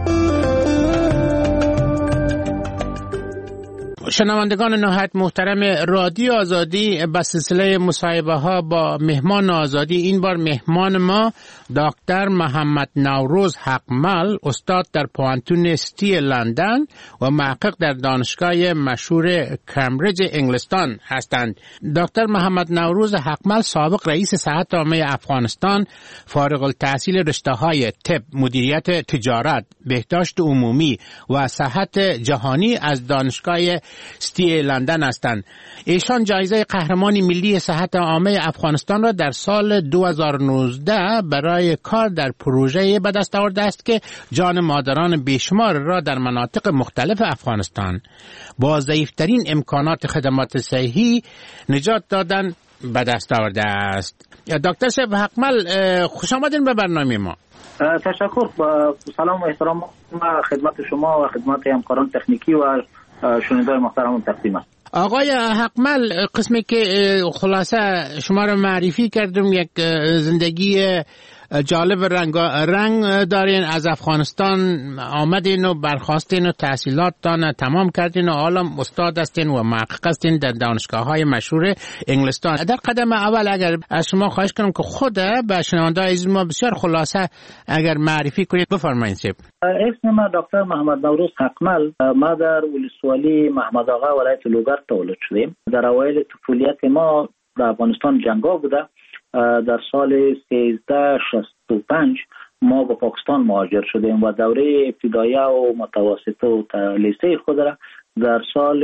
شنوندگان نهایت محترم رادیو آزادی، به سلسله مصاحبه ها با مهمان آزادی، این بار مهمان ما دکتر محمد نوروز حقمل، استاد در پوانتون ستی لندن و محقق در دانشگاه مشهور کمبریج انگلستان هستند. دکتر محمد نوروز حقمل سابق رئیس صحت عامه افغانستان، فارغ التحصیل رشته های طب، مدیریت تجارت، بهداشت عمومی و صحت جهانی از دانشگاه ستی لندن هستند. ایشان جایزه قهرمان ملی صحت عامه افغانستان را در سال دو هزار و نوزده برای کار در پروژه به دست آورده است که جان مادران بیشمار را در مناطق مختلف افغانستان با ضعیفترین امکانات خدمات صحی نجات دادن به دست آورده است. دکتر صاحب حقمل، خوش آمدین به برنامه ما. تشکر. با سلام و احترام خدمت شما و خدمت همکاران تکنیکی و شنوندگان محترم تقدیم است. آقای حقمل، قسمی که خلاصه شما را معرفی کردم، یک زندگی جالب رنگ رنگ دارین. از افغانستان آمدین و برخواستین و تحصیلاتتان تمام کردین و حالا استاد هستین و محقق هستین در دانشگاه‌های مشهور انگلستان. در قدم اول اگر از شما خواهش کنم که خود به شنوندگان عزیز ما بسیار خلاصه اگر معرفی کنید، بفرمایید. اسم من دکتر محمد نوروز حقمل. ما در ولسوالی محمد آقا ولایت لوگر تولد شدیم. در اوایل طفولیت ما در افغانستان جنگا بوده. در سال سیزده شصت و پنج ما به پاکستان مهاجر شدیم و دوره ابتدایی و متوسطه و لیسه خود را در سال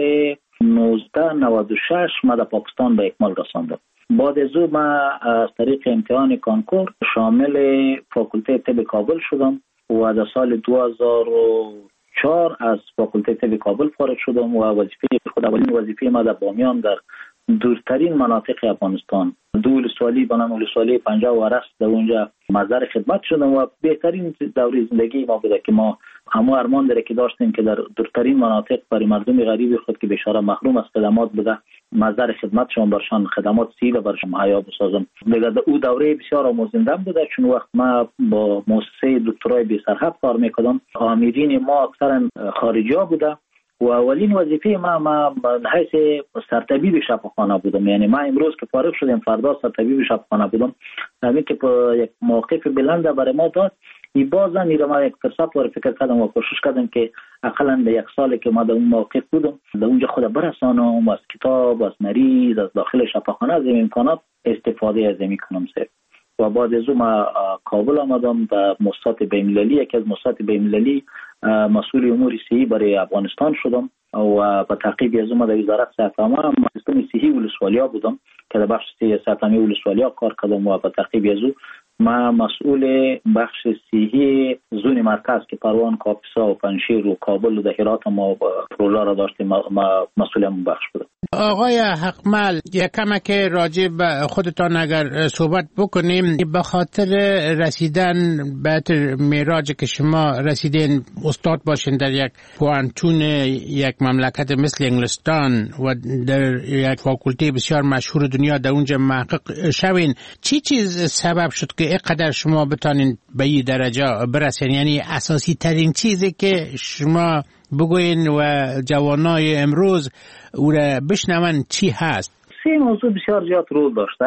نوزده نود و شش ما در پاکستان به اکمال رساندم. بعد از او ما از طریق امتحان کانکور شامل فاکولته طب کابل شدم و در سال دو هزار و چهار از فاکولته طب کابل فارغ شدم و وظیفه خود اولین وظیفه ما در بامیان در دورترین مناطق افغانستان دو ولسوالی بنام ولسوالی پنجاه و رست در اونجا مزار خدمت شدم و بهترین دوره زندگی ما بوده که ما همه ارمان داره که داشتیم که در دورترین مناطق برای مردم غریب خود که بیچاره محروم از خدمات بوده مزار خدمت شون برشان خدمات سیل برشان حیا بسازم. دیگه او دوره بسیار آموزنده بوده، چون وقت ما با مؤسسه دکترای بی سرحد کار میکردم. آمیرین ما اکثرا خارجی ها بوده و اولین وظیفه ما ما حیث سرطبیب شفاخانه بودم. یعنی ما امروز که فارغ شدیم فردا سرطبیب شفاخانه بودم. همین که یک موقف بلند برای ما داد، ای بازم میره ما یک فرصت وارد فکر کردم و کوشش کردم که اقلا در یک سالی که ما در اون موقف بودم در اونجا خود برسانم از کتاب، از مریض، از داخل شفاخانه از این امکانات استفاده از این کنم سر. و بعد از اون ما کابل آمدم و مؤسسات بین‌المللی، یکی از مؤسسات بین‌المللی مسئول امور صحی برای افغانستان شدم و با تعقیب از اون در وزارت صحت عامه سیستم صحی ولسوالیا بودم که در بخش صحت عامه ولسوالیا کار کردم و با تعقیب از اون ما مسئول بخش صحی زون مرکز که پروان، کاپیسا و پنجشیر و کابل و هرات ما پروژه را داشتیم، ما مسئول همون بخش بودم. آقای حقمل، یکم که راجع به خودتان اگر صحبت بکنیم، به خاطر رسیدن به معراج که شما رسیدین استاد باشین در یک پوانتون یک مملکت مثل انگلستان و در یک فاکولته بسیار مشهور دنیا در اونجا محقق شوین، چی چیز سبب شد که اینقدر شما بتانین به این درجه برسین؟ یعنی اساسی ترین چیزی که شما بگوین و جوانای امروز او را بشنون چی هست؟ سه موضوع بسیار زیاد رول داشته.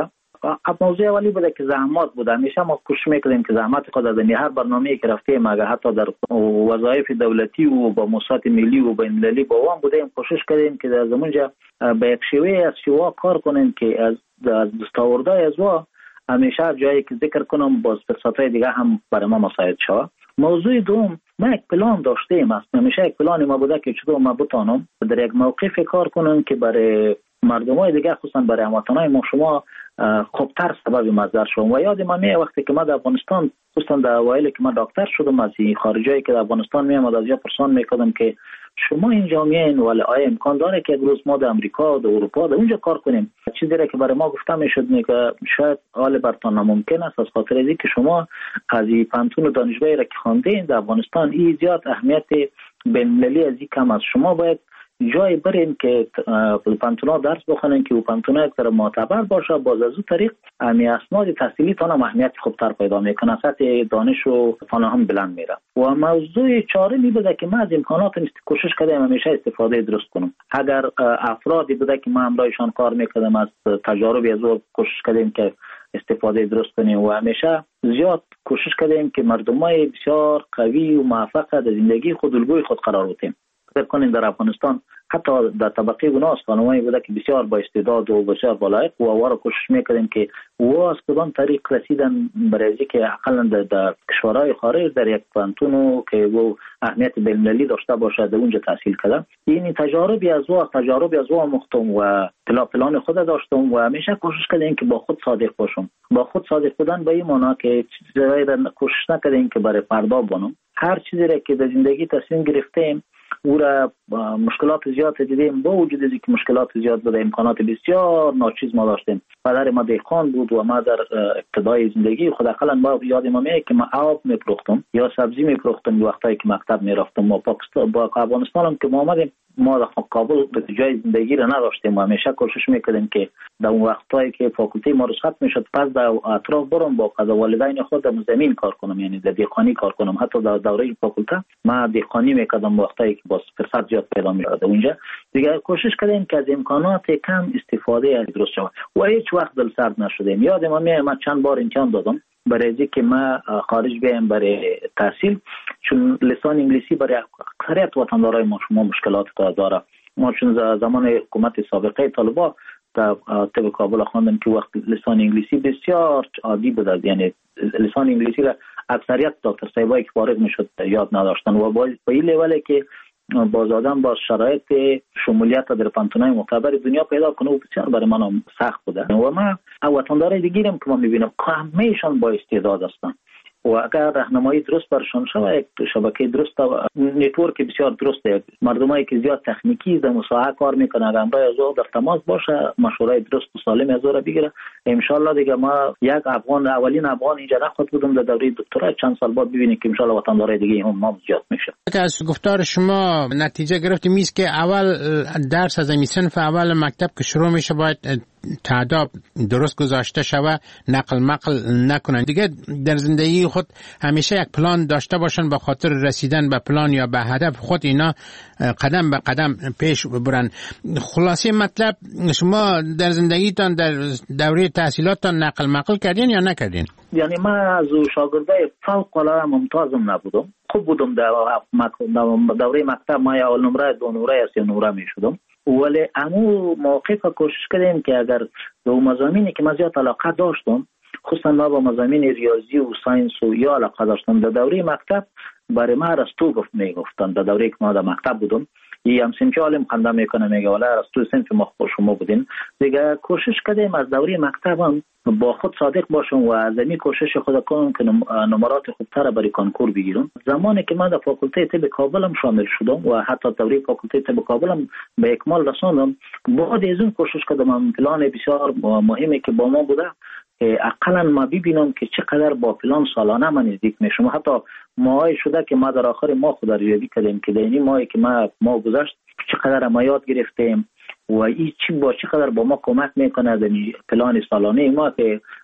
موضوع اولی بوده که زحمات بوده. همیشه ما کوشش میکردیم که زحمات خود در هر برنامه‌ای که رفتیم، اگر حتی در وظایف دولتی و با موسسات ملی و بین المللی با وام بودیم، کوشش کردیم که در زمانجا به یک شیوه از شیوه کار کنیم که از دستاوردهای از وا همیشه جایی که ذکر کنم باز فرصت‌های دیگه هم برای ما مساعد شود. موضوع دوم، ما یک پلان داشتیم، است همیشه یک پلان ما بوده که چطور ما بتانم در یک موقف کار کنم که برای مردمای دیگه، خصوصا برای هموطنای ما شما خوبتر سبب مصدر شوم. و یاد من میاد وقتی که ما در افغانستان، خصوصا در اوایل که ما دکتر شدم، از خارجایی که در افغانستان میام از یا پرسان میکردم که شما اینجا میین ولی آیا امکان داره که روز ما در امریکا و اروپا در اونجا کار کنیم؟ چیزی را که برای ما گفته میشد که شاید حال برتان ناممکن است، از خاطر اینکه که شما از این پانتون دانشگاهی را که خواندین در افغانستان این زیاد اهمیت بین المللی از این کم است. شما باید جای برین که پانتونا درس بخونین که پانتونا یک طرف معتبر باشه، باز از اون طریق امی اسناد تحصیلی تان اهمیت خوبتر پیدا میکنه، سطح دانش و تان هم بلند میره. و موضوع چهارمی بوده که ما از امکانات کوشش کردیم همیشه استفاده درست کنیم. اگر افرادی بوده که ما همراهشان کار میکردیم، از تجارب از او کوشش کردیم که استفاده درست کنیم و همیشه زیاد کوشش کردیم که مردمای بسیار قوی و موفق در زندگی خود الگوی خود قرار بدیم. فکر کنین در افغانستان حتی در طبقه گناس خانمایی بوده که بسیار با استعداد و بسیار بالایق و وارا کوشش میکردیم که و از کدام طریق رسیدن برای که اقلا در کشورهای خارج در یک پانتونو که و اهمیت بین المللی داشته باشه در اونجا تحصیل کردم. این تجاربی از او تجاربی از او مختم و پلا پلان خود داشتم و همیشه کوشش کردیم که با خود صادق باشم. با خود صادق بودن به این معنی که چیزایی را کوشش نکردیم که برای فردا بانم. هر چیزی را که در زندگی تصمیم گرفتیم او را مشکلات زیاد دیدیم، با وجود اینکه مشکلات زیاد بوده امکانات بسیار ناچیز ما داشتیم. پدر ما دهقان بود و ما در ابتدای زندگی خود اقلا ما یاد ما میاد که ما آب میپختم یا سبزی میپختم وقتی که مکتب میرفتم. و پاکستان با افغانستان هم که ما آمدیم ما در کابل جای زندگی را نداشتیم و همیشه کوشش میکردیم که در اون وقتایی که فاکولته ما رخصت میشد پس در اطراف برم با قضا والدین خود در زمین کار کنم، یعنی در دهقانی کار کنم. حتی در دوره فاکولته ما دهقانی میکردم وقتایی که باز فرصت زیاد پیدا میشد اونجا. دیگه کوشش کردیم که از امکانات کم استفاده از درست شود و هیچ وقت دل سرد نشدیم. یادم میاد من چند بار امتحان دادم برای اینکه ما خارج بیایم برای تحصیل، چون لسان انگلیسی برای اکثریت وطندارای ما شما مشکلات داره. ما چون زمان حکومت سابقه طالبا در طب کابل خواندم که وقت لسان انگلیسی بسیار عادی بود، یعنی لسان انگلیسی را اکثریت دکتر صاحبایی که فارغ میشد یاد نداشتن و با این لیوله که باز آدم با شرایط شمولیت در پانتونای معتبر دنیا پیدا کنه و بسیار برای من سخت بوده. و ما وطندارای دیگریم که ما میبینم همه‌شان با استعداد هستن و اگر راهنمایی درست برشان شود، یک شبکه درست و نتورک بسیار درسته، مردمایی که زیاد تکنیکی در مساحه کار میکنن اگر همراه از او در تماس باشه، مشورای درست و سالم از او را بگیره، ان شاء الله دیگه ما یک افغان اولین افغان اینجا نخواهد بودم در دوره دکترا، چند سال بعد ببینیم که ان شاء الله وطندارای دیگه هم ما زیاد میشه. از گفتار شما نتیجه گرفتیم است که اول درس از این صنف اول مکتب که شروع میشه باید تعداد درست گذاشته شود، نقل مقل نکنن. دیگه در زندگی خود همیشه یک پلان داشته باشن با خاطر رسیدن به پلان یا به هدف خود اینا قدم به قدم پیش برن. خلاصه مطلب شما در زندگیتان در دوره تحصیلاتتان نقل مقل کردین یا نکردین؟ یعنی من از شاگردای فوق العاده ممتازم نبودم، خوب بودم در دوره مکتب، ما یا اول نمره دو نمره یا سه نمره می شدم، ولی امو موقع کوشش کردیم که اگر به مضامینی که من زیاد علاقه داشتم، خصوصا ما با مضامین ریاضی و ساینس و یا علاقه داشتم، در دوره مکتب برای ما ارسطو گفت میگفتن. در دوره که ما در مکتب بودم یه هم سمچه عالم خنده میکنه میگه ولی ارسطو سنف ما خوش شما بودین. دیگه کوشش کردیم از دوره مکتب هم با خود صادق باشم و از این کوشش خود کنم که نمرات خوبتر برای کنکور بگیرم. زمانی که من در فاکولته طب کابل هم شامل شدم و حتی دوره فاکولته طب کابل هم به اکمال رساندم، بعد از اون کوشش کردم پلان بسیار مهمی که با ما بوده اقلا ما ببینم که چقدر با پلان سالانه من نزدیک میشم. حتی ماهای شده که ما در آخر ما خود ریاضی کردیم که در این ماهی که ما ما گذشت چقدر ما یاد گرفتیم و این چی با چقدر با ما کمک میکنه در پلان سالانه ما که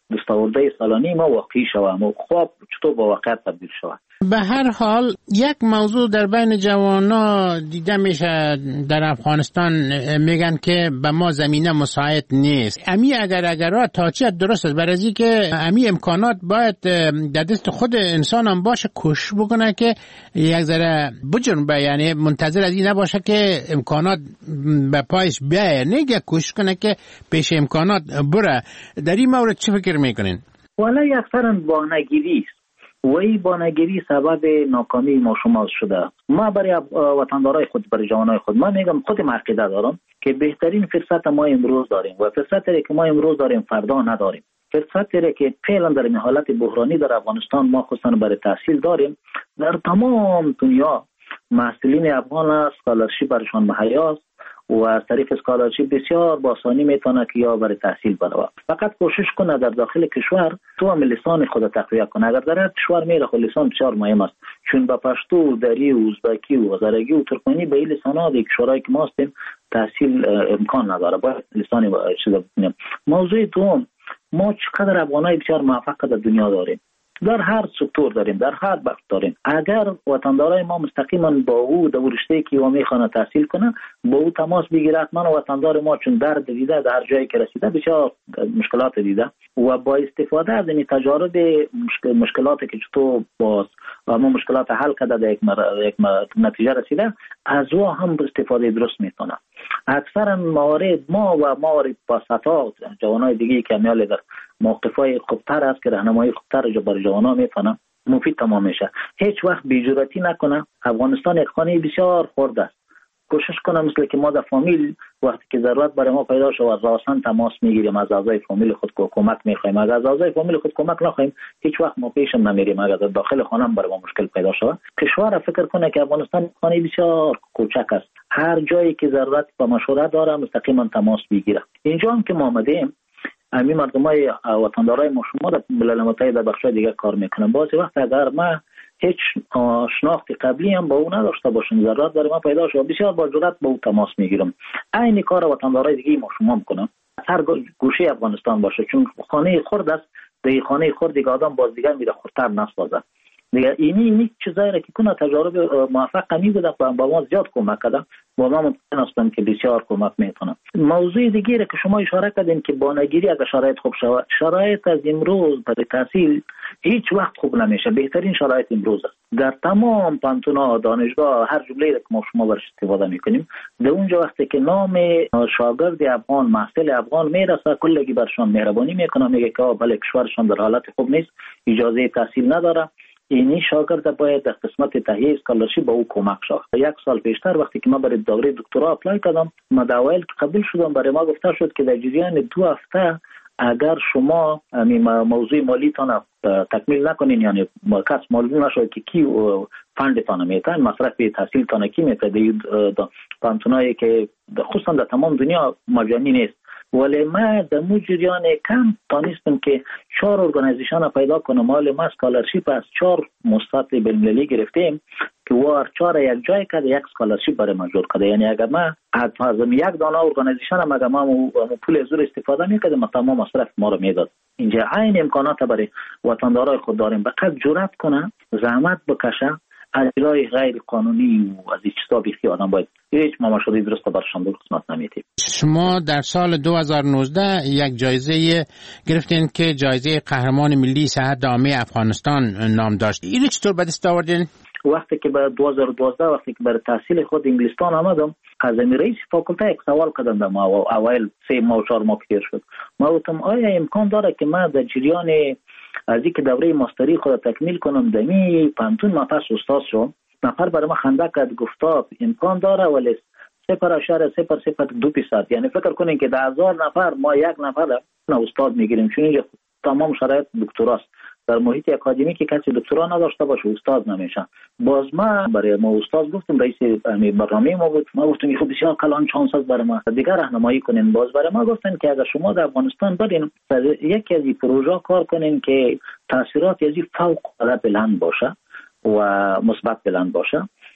دستاورده سالانی ما واقعی شود و خواب چطور با واقعیت تبدیل شود. به هر حال یک موضوع در بین جوانا دیده میشه در افغانستان، میگن که به ما زمینه مساعد نیست. امی اگر اگر تا چه درست است، برای از که امی امکانات باید در دست خود انسان هم باشه، کوشش بکنه که یک ذره بجنبه، یعنی منتظر از این نباشه که امکانات به پایش بیایه، نگه کوشش کنه که پیش امکانات بره. در این مورد چه فکر میکنین؟ والا اکثرا بانگیری است و این بانگیری سبب ناکامی ما شما شده. ما برای وطندارای خود، برای جوانای خود، ما میگم خود ما عقیده دارم که بهترین فرصت ما امروز داریم و فرصتی که ما امروز داریم فردا نداریم. فرصتی که فعلا در این حالت بحرانی در افغانستان ما خصوصا برای تحصیل داریم. در تمام دنیا محصلین افغان اسکالرشیپ برشان مهیا است و از طریق اسکالرشیپ بسیار با آسانی میتونه که یا برای تحصیل بره. فقط کوشش کنه در داخل کشور تو هم لسان خود تقویت کنه. اگر در هر کشور میره خود لسان بسیار مهم است، چون با پشتو، دری و ازبکی و هزارگی و ترکمنی به این لسان‌ها در کشورهایی که ما هستیم تحصیل امکان نداره، باید لسانی شده بکنیم. موضوع دوم، ما چقدر افغانای بسیار موفق در دنیا داریم، در هر سکتور داریم، در هر بخش داریم. اگر وطندارای ما مستقیما با او در رشته که او میخوانه تحصیل کنه با او تماس بگیرد، من وطندار ما چون درد دیده در هر جایی که رسیده بسیار مشکلات دیده و با استفاده از این تجارب مشکل مشکلاتی که چطور باز و ما مشکلات حل کرده در یک, مر... یک مر... نتیجه رسیده، از او هم استفاده درست میتونه. اکثرا موارد ما و موارد پاستا جوانای دیگه که میال در موقفای خوبتر است که راهنمایی خوبتر جو برای جوانا میتونه مفید تمام میشه. هیچ وقت بی‌جرأتی نکنه. افغانستان یک خانه بسیار خرد است. کوشش کنه مثل که ما در فامیل وقتی که ضرورت برای ما پیدا شود راسن تماس میگیریم، از اعضای فامیل خود کمک میخوایم. اگر از اعضای فامیل خود کمک نخوایم هیچ وقت ما پیشم نمیریم. اگر در داخل خانه هم برای ما مشکل پیدا شود، کشور فکر کنه که افغانستان خانه بسیار کوچک است. هر جایی که ضرورت به مشوره داره مستقیما تماس بگیره. اینجا هم که ما آمدیم امی مردمای وطندارای ما شما در ملل متحد در بخشای دیگه کار میکنن. بعضی وقت اگر ما هیچ شناخت قبلی هم با او نداشته باشیم، ضرورت داره ما پیدا شد، بسیار با جرأت با او تماس میگیرم. عین کار وطندارای دیگه ما شما میکنم، هر گوشه افغانستان باشه، چون خانه خرد است. در خانه خرد دیگه آدم باز دیگه میره خردتر نسازه. دیگه اینی اینی چیزایی را که کنه تجارب موفق می بوده با ما زیاد کمک کرده، با ما ممکن است که بسیار کمک میتونه. موضوع دیگه را که شما اشاره کردین که بانگیری اگر شرایط خوب شود، شرایط از امروز برای تحصیل هیچ وقت خوب نمیشه. بهترین شرایط امروز است. در تمام پانتونا دانشگاه هر جمله را که ما شما برش استفاده میکنیم، در اونجا وقتی که نام شاگرد افغان، محصل افغان میرسه، کلگی برشان مهربانی میکنه، میگه که بله کشورشان در حالت خوب نیست، اجازه تحصیل نداره، اینی شاگرد باید در قسمت تهیه اسکالرشیپ با او کمک شود. یک سال پیشتر وقتی که ما برای دوره دکترا اپلای کردم، ما اوایل که قبول شدم برای ما گفته شد که در جریان دو هفته اگر شما موضوع مالیتان تکمیل نکنین، یعنی کس معلوم نشود که کی فندتان میتن، مصرف تحصیلتان کی میتن، پانتونایی که خصوصا در تمام دنیا مجانی نیست، ولی ما در مو جریان کم تانستم که چهار ارگانیزیشن پیدا کنم. مال ما اسکالرشیپ از چهار مستطیل بین‌المللی گرفتیم که وار چهار یک جای کرده یک اسکالرشیپ برای ما جور کرده. یعنی اگر ما از یک دانه ارگانیزیشن هم اگر ما پول زور استفاده میکردیم تمام مصرف ما رو میداد. اینجا عین امکانات برای وطندارای خود داریم. فقط جرأت کنه، زحمت بکشه، اجرای غیر قانونی و از این چیزا بیخی آدم باید هیچ مماشاده درست برشان در قسمت نمیتیم. شما در سال دو هزار و نوزده یک جایزه گرفتین که جایزه قهرمان ملی صحت عامه افغانستان نام داشت. اینو چطور به دست آوردین؟ وقتی که به دو هزار و دوازده وقتی که برای تحصیل خود انگلستان آمدم، از رئیس فاکولته یک سوال کردم. ما اول سه ماه و چهار ماه پیر شد. ما گفتم آیا امکان داره که من در جریان از اینکه دوره ماستری خود تکمیل کنم دمی پانتون ما پس استاد شدم؟ نفر برای ما خنده کرد، گفت امکان داره ولی صفر اشاره صفر صفر دو درصد. یعنی فکر کنین که در هزار نفر ما یک نفر نه استاد میگیریم، چون اینجا تمام شرایط دکتراست. در محیط اکادمی که کسی دکترا نداشته باشه استاد نمیشه. باز ما برای ما استاد گفتم، رئیس برنامه ما بود، ما گفتم خب بسیار کلان چانس است برای ما دیگر راهنمایی کنین. باز برای ما گفتن که اگر شما در افغانستان برین یکی از این پروژه کار کنین که تاثیرات از فوق العاده بلند باشه و مثبت بلند باشه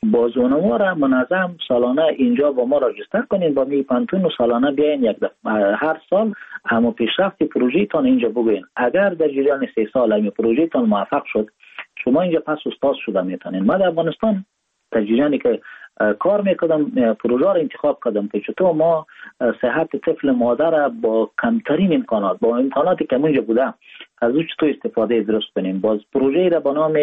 بازونما منظم سالانه اینجا با ما راجستر کنین با می پانتون و سالانه بیاین یک دفعه هر سال همو پیشرفت پروژه تان اینجا بگوین. اگر در جریان سه سال همین پروژه تان موفق شد شما اینجا پس استاد شده میتونین. من در افغانستان تجربه‌ای که کار میکردم پروژه را انتخاب کردم که چطور ما صحت طفل مادر با کمترین امکانات با امکاناتی که اونجا بوده از اون چطور استفاده درست کنیم. باز پروژه را به نام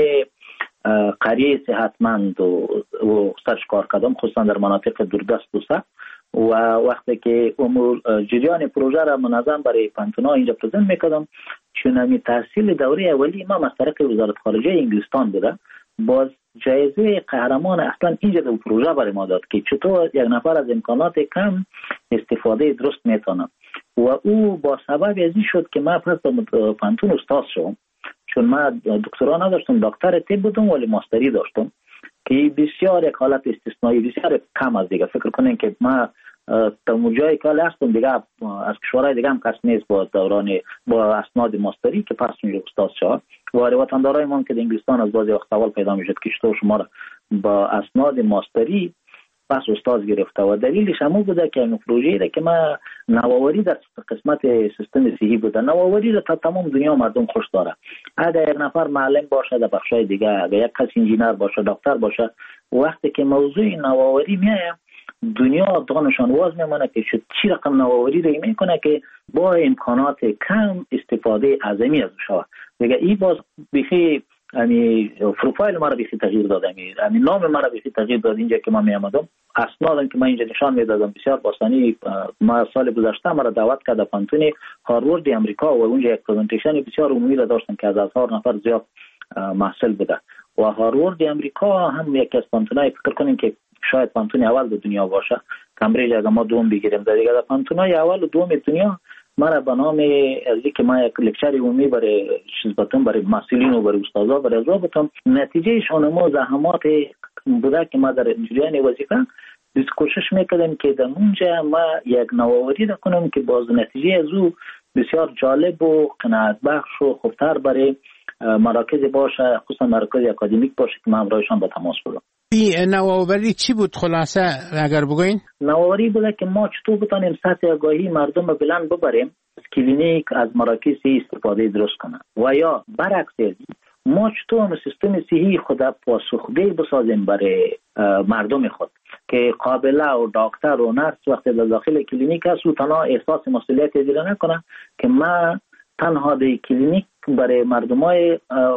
قریه صحتمند و, و سرش کار کردم خصوصا در مناطق دوردست و سخت و وقتی که امور جریان پروژه را منظم برای پانتونا اینجا پرزنت میکردم چون همی تحصیل دوره اولی ما از طریق وزارت خارجه انگلستان بوده. باز جایزه قهرمان اصلا اینجا در پروژه برای ما داد که چطور یک نفر از امکانات کم استفاده درست میتونه و او با سبب از این شد که ما پس در پانتون استاد شدم چون ما دکترا نداشتم دکتر طب بودم ولی ماستری داشتم که بسیار یک حالت استثنایی بسیار کم از دیگه. فکر کنین که ما تا جایی که هستم دیگه از کشورهای دیگه هم کس نیست با دوران با اسناد ماستری که پس اونجا استاد شد و وطندارای ما که در انگلستان از بعضی وقت سوال پیدا میشد که چطور شما را با اسناد ماستری پس استاد گرفته و دلیلش همون بوده که این پروژه را که ما نوآوری در قسمت سیستم صحی بوده. نوآوری را تا تمام دنیا مردم خوش داره. اگر یک نفر معلم باشه در بخشای دیگه اگر یک کس انجینر باشه دکتر باشه وقتی که موضوع نوآوری میاد دنیا دانشان واز میمونه که چی رقم نوآوری رو میکنه که با امکانات کم استفاده عظیمی از شود. دیگه این باز بخی امی پروفایل ما رو بخی تغییر داد، امی نام ما رو بخی تغییر داد. اینجا که ما میامدم اسنادم که من اینجا نشان میدادم بسیار باسانی. ما سال گذشته ما رو دعوت کرد پانتون هاروارد امریکا و اونجا یک پرزنتیشن بسیار عمومی را داشتم که از هزار نفر زیاد محصل بوده و هاروارد امریکا هم یک از پانتونای فکر کنیم که شاید پانتون اول در دنیا باشه. کمبریج اگه ما دوم بگیریم در دیگه پانتونای اول و دوم دنیا ما را به نام ازی که ما یک لکچر عمومی برای شزبتون برای مسئولین و برای استادا برای ازوابتون نتیجه شانما زحمات بوده که ما در جریان وظیفه بیس کوشش میکردیم که در اونجا ما یک نوآوری را کنیم که باز نتیجه از او بسیار جالب و قناعت بخش و خوبتر برای مراکز باشه خصوصا مراکز اکادمیک باشه که ما همراهشان با تماس بودم. این نوآوری چی بود خلاصه اگر بگوین؟ نوآوری بوده که ما چطور بتانیم سطح آگاهی مردم رو بلند ببریم از کلینیک از مراکز استفاده درست کنن و یا برعکس ما چطور سیستم صحی خود پاسخگوی بسازیم برای مردم خود که قابله و دکتر و نرس وقتی در داخل کلینیک هست و تنها احساس مسئولیت دیگه نکنه که ما تنها در کلینیک برای مردمای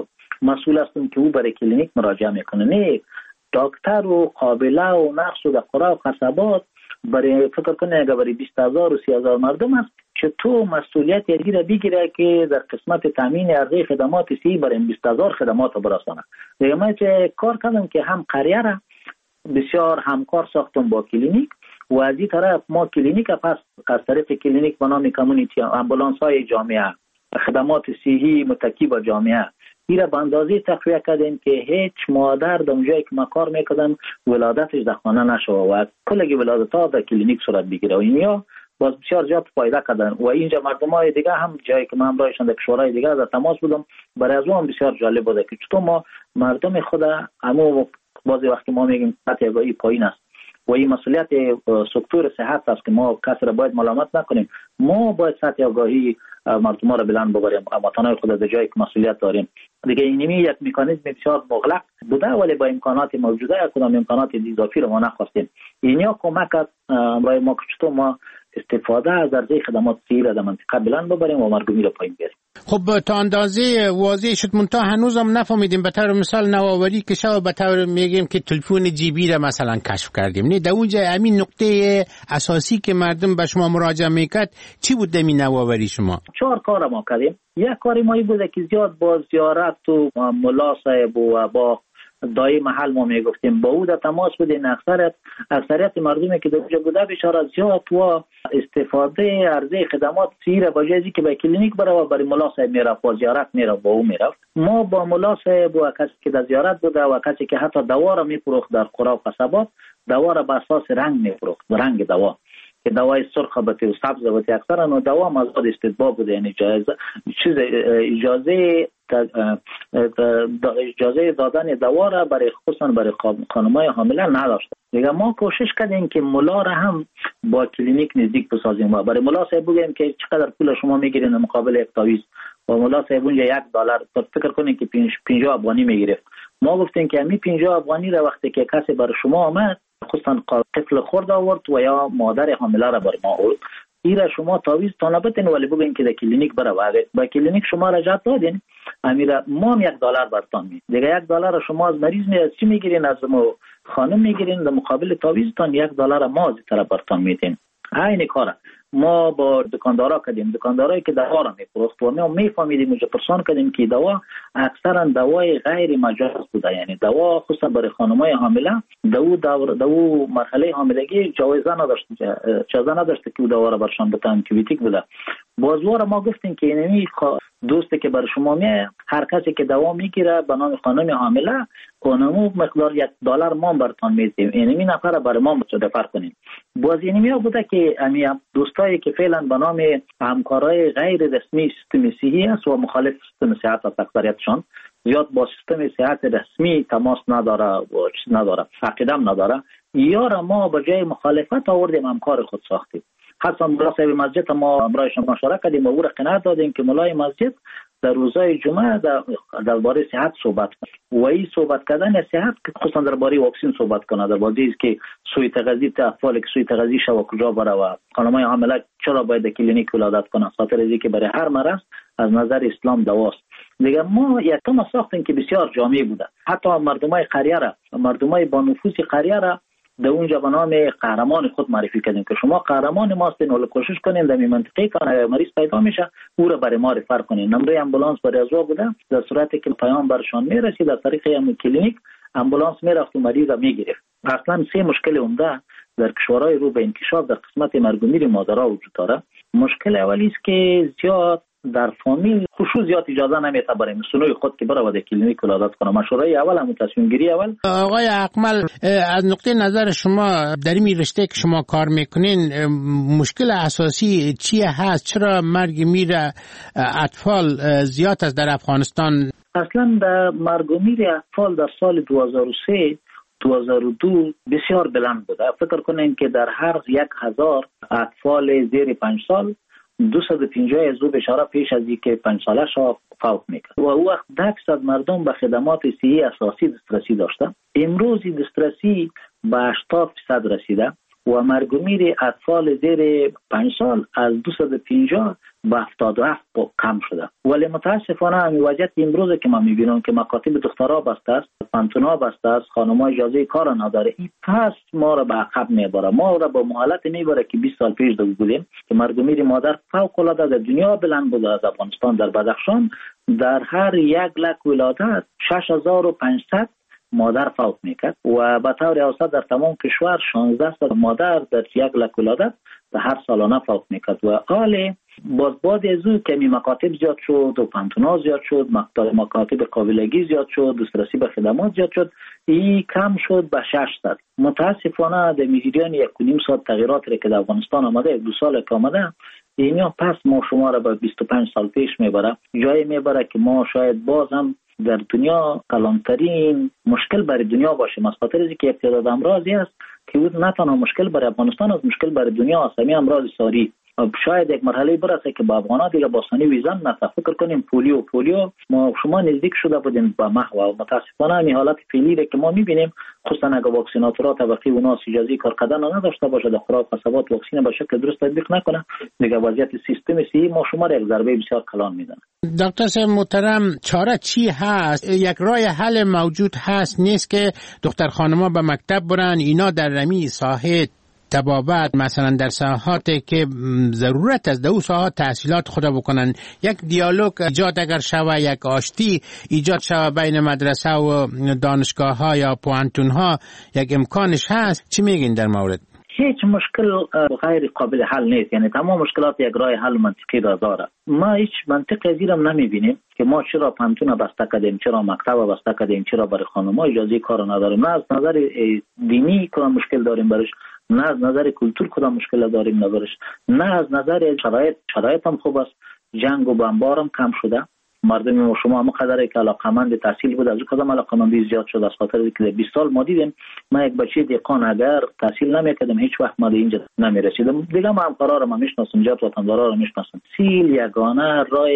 مسئول هستم که او برای کلینیک مراجعه میکنه. نه، دکتر و قابله و نرس و دکترا و قصبات برای فکر کنه اگر برای بیست هزار و سی هزار مردم است چطور مسئولیت یکی را بگیره که در قسمت تامین عرضه خدمات صحی برای بیست هزار خدمات رو برسانه. دیگه من چه کار کردم که هم قریه را بسیار همکار ساختم با کلینیک و از این طرف ما کلینیک پس از طریق کلینیک به نام کامیونیتی امبولانس های جامعه خدمات صحی متکی با جامعه ایره به اندازه تقویه کردیم که هیچ مادر در اونجایی که ما کار میکردم ولادتش در خانه نشوه و کلگی ولادت ها در کلینیک صورت بگیره و اینیا باز بسیار زیاد فایده کردن و اینجا مردم های دیگه هم جایی که من همراهشان در کشورهای دیگه در تماس بودم برای از اون بسیار جالب بوده که چطور ما مردم خود همو بعضی وقتی ما میگیم سطح آگاهی پایین است و این مسئولیت سکتور صحت است که ما کسی را باید ملامت نکنیم. ما باید سطح آگاهی مردم را بلند ببریم وطنهای خود در جایی که مسئولیت داریم. دیگه اینمی یک مکانیزم بسیار مغلق بوده ولی با امکانات موجوده کدام امکانات اضافی رو ما نخواستیم. اینیا کمک کرد برای ما که چطور ما استفاده از عرضه خدمات صحی را در منطقه بلند ببریم و مرگومی را پایین بیاریم. خب تا اندازه واضح شد منتها هنوزم نفهمیدیم. به طور مثال نوآوری که شما به طور میگیم که تلفن جیبی را مثلا کشف کردیم. نه در اونجا همین نقطه اساسی که مردم به شما مراجعه میکرد چی بود دمی نوآوری شما؟ چهار کار ما کردیم. یک کاری ما این بوده که زیاد با زیارت و ملا صاحب و با دای محل ما میگفتیم با او در تماس بودیم. اکثریت اکثریت مردمی که در اونجا بوده بسیار زیاد و استفاده عرضه خدمات صحی را با جایزی که به کلینیک بره و برای ملا صاحب میره با زیارت میره با او میره. ما با ملا صاحب و کسی که در زیارت بوده و کسی که حتی دوا را میفروخت در قرى و قصبات دوا را به اساس رنگ میفروخت، رنگ دوا که دوای سرخ بته و سبز بته اکثرا و دوا مزاد استتباب بوده، یعنی اجازه چیز اجازه اجازه دادن دوا را برای خصوصا برای خانم‌های حامله نداشت. دیگه ما کوشش کردیم که ملا را هم با کلینیک نزدیک بسازیم و برای ملا صاحب بگیم که چقدر پول شما میگیرین در مقابل یک تعویض. و ملا صاحب اونجا یک دلار فکر کنین که پنجاه افغانی میگرفت. ما گفتیم که همین پنجاه افغانی را وقتی که کسی برای شما آمد خصوصا طفل خرد آورد و یا مادر حامله را بر ما آورد، ایرا شما تعویض تا نبتین ولی بگین که در کلینیک بره و با کلینیک شما رجعت دادین امیرا ما هم یک دلار برتان می دیگه یک دلار شما از مریض می از چی میگیرین؟ از خانم میگیرین در مقابل تعویضتان یک دلار ما از طرف برتان میدین. عین کاره ما با دکاندارا کردیم، دکاندارایی که دوا را میفروخت و ما میفهمیدیم اونجا پرسان کردیم که دوا اکثرا دوای غیر مجاز بوده، یعنی دوا خصوصا برای خانم‌های حامله دو دور دو مرحله حاملگی جایزه نداشت، اجازه نداشت که دوا را برشان بتن، انتیبیوتیک بوده. بازوار ما گفتیم که اینمی دوستی که برای شما می هر کسی که دوا میگیره به نام خانم حامله اونمو مقدار یک دلار ما برتان میدیم، اینمی نفر برای ما مصادفه کنیم. باز اینمی ها بوده که امی دوستایی که فعلا به نام همکارای غیر رسمی سیستم صحی است و مخالف سیستم صحت است، اکثریتشان زیاد با سیستم صحت رسمی تماس نداره و چیز نداره، عقیدم نداره، یا را ما به جای مخالفت آوردیم همکار خود ساختیم. حتی ملا صاحب مسجد ما امرایش مشورت کردیم و او را قناعت دادیم که ملای مسجد در روزهای جمعه درباره صحت صحبت کنه و این صحبت کردن صحت خصوصا درباره واکسین صحبت کنه، درباره اینکه که سوی تغذیه اطفال که سوی تغذیه شو کجا بره و خانم‌های حامله چرا باید کلینیک ولادت کنه، خاطر اینکه برای هر مرض از نظر اسلام دواست. دیگه ما یکم ساختیم که بسیار جامع بوده، حتی مردمای قریه را مردمای با نفوذ قریه را در اونجا به نام قهرمان خود معرفی کردیم که شما قهرمان ماستین ولی کوشش کنین در این منطقه که مریض پیدا میشه او را برای ما رفر کنین. نمره امبولانس برای ازوا بوده، در صورتی که پیام برشان میرسید از طریق همین کلینیک امبولانس میرفت و مریض را میگرفت. اصلا سه مشکل عمده در کشورهای رو به انکشاف در قسمت مرگ و میر مادرها وجود داره. مشکل اولی است که زیاد در فامیل خصوص زیاد اجازه نمیده برای مسئولای خود که بره و در کلینیک ولادت کنه. مشوره اول هم تصمیم گیری اول. آقای اکمل، از نقطه نظر شما در این رشته که شما کار میکنین مشکل اساسی چیه هست؟ چرا مرگ میر اطفال زیاد است در افغانستان؟ اصلا در مرگ و میر اطفال در سال دو هزار و سه دو هزار و دو بسیار بلند بوده. فکر کنین که در هر یک هزار اطفال زیر پنج سال دویست و پنجاه از او بشاره پیش از اینکه پنج ساله شا فوت میکرد و او وقت ده درصد مردم به خدمات صحی اساسی دسترسی داشتن. امروز دسترسی به هشتاد درصد رسیده و مرگ و میر اطفال زیر پنج سال از دویست و پنجاه به هفتاد و هفت کم شده. ولی متاسفانه همین وضعیت امروز که ما میبینم که مکاتب دخترها بسته است، پانتونها بسته است، خانم‌ها اجازه کار نداره، این پس ما را به عقب میبره، ما را به حالت میبره که بیست سال پیش بودیم که مرگ و میر مادر فوق العاده در دنیا بلند بود. از افغانستان در بدخشان در هر یک لک ولادت شش هزار و پانصد مادر فوت میکرد و به طور اوسط در تمام کشور شانزده صد مادر در یک لک ولادت در هر سالانه فوت میکرد. و حال باز بعد از او که می مکاتب زیاد شد و پانتونا زیاد شد، مکاتب قابلگی زیاد شد، دسترسی به خدمات زیاد شد، این کم شد به ششصد. متاسفانه در میزیدیان یک و نیم ساعت تغییرات را که در افغانستان آمده، دو سال که آمده، اینیا پس ما شما را به بیست و پنج سال پیش میبره، جایی میبره که ما شاید باز هم در دنیا کلانترین مشکل برای دنیا باشه. از خاطر اینکه یک تعداد امراضی است که نه تنها مشکل برای افغانستان است، مشکل برای دنیا است. همین امراض ساری شاید یک مرحله برسه که با افغان‌ها دیگه با ثانی ویزن نه فکر کنیم پولیو پولیو ما شما نزدیک شده بودیم به محو و متاسفانه این حالت فعلی را که ما می‌بینیم خصوصا اگه واکسیناتورها طبقه اوناس اجازه کار کردن نداشته باشه، در خوراک قصبات واکسین به شکل درست تطبیق نکنه، دیگه وضعیت سیستم صحی ما شما را یک ضربه بسیار کلان میدن. دکتر صاحب محترم، چاره چی هست؟ یک راه حل موجود هست نیست که دختر خانم‌ها به مکتب برن، اینا در رمی ساحه تبابت مثلا در ساحاتی که ضرورت است در اون ساحات تحصیلات خود بکنن، یک دیالوگ ایجاد اگر شوه، یک آشتی ایجاد شوه بین مدرسه و دانشگاه ها یا پوانتون ها، یک امکانش هست؟ چی میگین در مورد؟ هیچ مشکل غیر قابل حل نیست، یعنی تمام مشکلات یک راه حل منطقی را داره. ما هیچ منطق از اینم نمیبینیم که ما چرا پانتون بسته کردیم، چرا مکتب بسته کردیم، چرا برای خانم‌ها اجازه کار نداریم. نه از نظر دینی کدام مشکل داریم برش، نه از نظر کلتور کدام مشکل داریم نبرش، نه از نظر شرایط. شرایط هم خوب است، جنگ و بمبار هم کم شده مردم ما شما هم قدری که علاقمند تحصیل بود، از اون کدام علاقمندی زیاد شد، از خاطر که بیست سال ما دیدیم ما یک بچه دهقان اگر تحصیل نمیکردم هیچ وقت ما اینجا نمیرسیدم. دیگه ما همکارا رو ما میشناسم، جات وطندارا رو میشناسم. سیل یگانه راه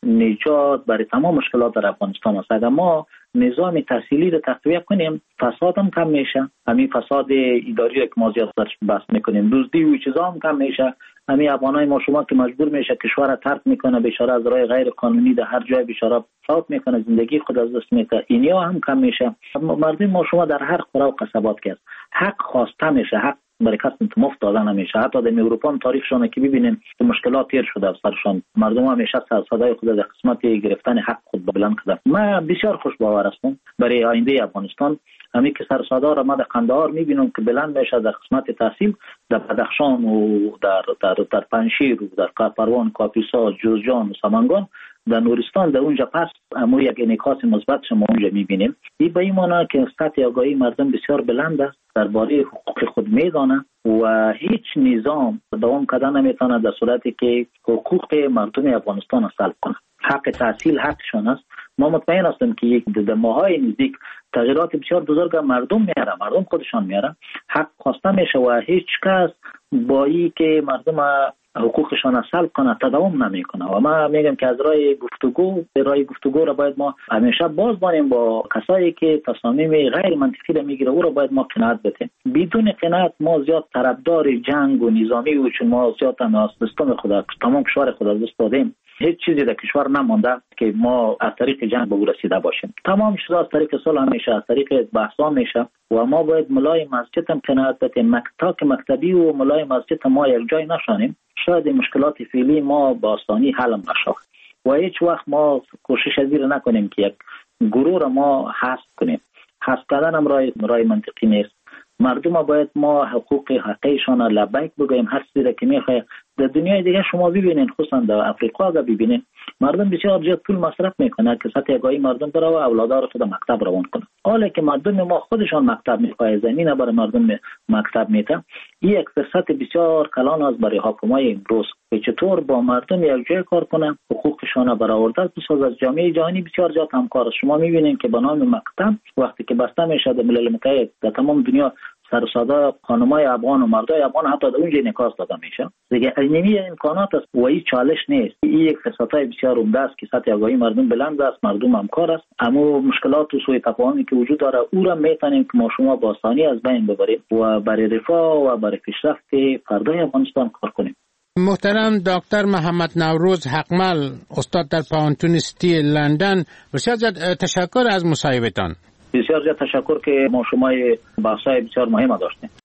نجات برای تمام مشکلات در افغانستان است. اگر ما نظام تحصیلی رو تقویت کنیم فساد هم کم میشه، همین فساد اداری که ما زیاد بحث میکنیم، دزدی و چیزا هم کم میشه. همین افغانای ما شما که مجبور میشه کشور را ترک میکنه بیچاره از راه غیر قانونی در هر جای بیچاره فوت میکنه، زندگی خود از دست میده، اینیا هم کم میشه. مردم ما شما در هر خورا و قصبات کرد حق خواسته میشه، حق برای کس مفت دادن نمیشه. حتی در اروپا تاریخشون که ببینین که مشکلات تیر شده از سرشان، مردم همیشه صدای خود در قسمت گرفتن حق خود بلند کردن. من بسیار خوش باور هستم برای آینده افغانستان. همین که سر صدا را ما در قندهار میبینم که بلند میشه در قسمت تحصیل در بدخشان و در در در پنشیر و در قاپروان، کاپیسا، جوزجان و سمنگان، در نورستان در اونجا پس ما یک انعکاس مثبت شما اونجا میبینیم. این به این معنی که سطح آگاهی مردم بسیار بلند است، درباره حقوق خود میدانه و هیچ نظام دوام کردن نمیتونه در صورتی که حقوق مردم افغانستان سلب کنه. حق تحصیل حقشان است. ما مطمئن هستیم که یک در ماهای نزدیک تغییرات بسیار بزرگ مردم میاره، مردم خودشان میاره، حق خواسته میشه و هیچ کس با این که مردم حقوقشان سلب کنه تداوم نمیکنه. و ما میگم که از راه گفتگو راه گفتگو را باید ما همیشه باز بانیم با کسایی که تصامیم غیر منطقی را میگیره، او را باید ما قناعت بدیم. بدون قناعت ما زیاد طرفدار جنگ و نظامی و چون ما زیاد هم از سیستم خود تمام کشور خود از دست دادیم، هیچ چیزی در کشور نمانده که ما از طریق جنگ به او رسیده باشیم. تمام چیزا از طریق صلح میشه، از طریق بحثا میشه و ما باید ملای مسجد هم قناعت بدیم. مکتب مکتبی و ملای مسجد ما یک جای نشانیم، شاید مشکلات فعلی ما با آسانی حل نشه و هیچ وقت ما کوشش از این نکنیم که یک گروه را ما حذف کنیم. حذف کردن هم رای رای منطقی نیست. مردم باید ما حقوق حقیقیشان لبیک بگویم. هر چیزی را که میخواه در دنیای دیگه شما ببینین، خصوصا در افریقا اگه ببینین مردم بسیار زیاد پول مصرف میکنه که سطح آگاهی مردم بره و اولادار خود مکتب روان کنه. حالا که مردم ما خودشان مکتب میخواه، زمین برای مردم مکتب میته، این یک فرصت بسیار کلان است برای حکومای امروز که چطور با مردم یک جای کار کنن، حقوقشان برآورده بساز. از جامعه جهانی بسیار زیاد همکار است. شما میبینین که به نام مکتب وقتی که بسته میشه در ملل متحد در تمام دنیا سر ساده خانمای افغان و مردای افغان حتی در اونجا انعکاس داده میشه. دیگه اینمی امکانات است و این چالش نیست. این یک فرصتای بسیار عمده است که سطح آگاهی مردم بلند است، مردم همکار است، اما مشکلات و سوء تفاهمی که وجود داره او را میتونیم که ما شما با آسانی از بین ببریم و برای رفاه و برای پیشرفت فردای افغانستان کار کنیم. محترم دکتر محمد نوروز حقمل، استاد در پانتون سیتی لندن، بسیار تشکر از مصاحبتان. بسیار زیاد تشکر که ما شما بحثای بسیار مهم داشتیم.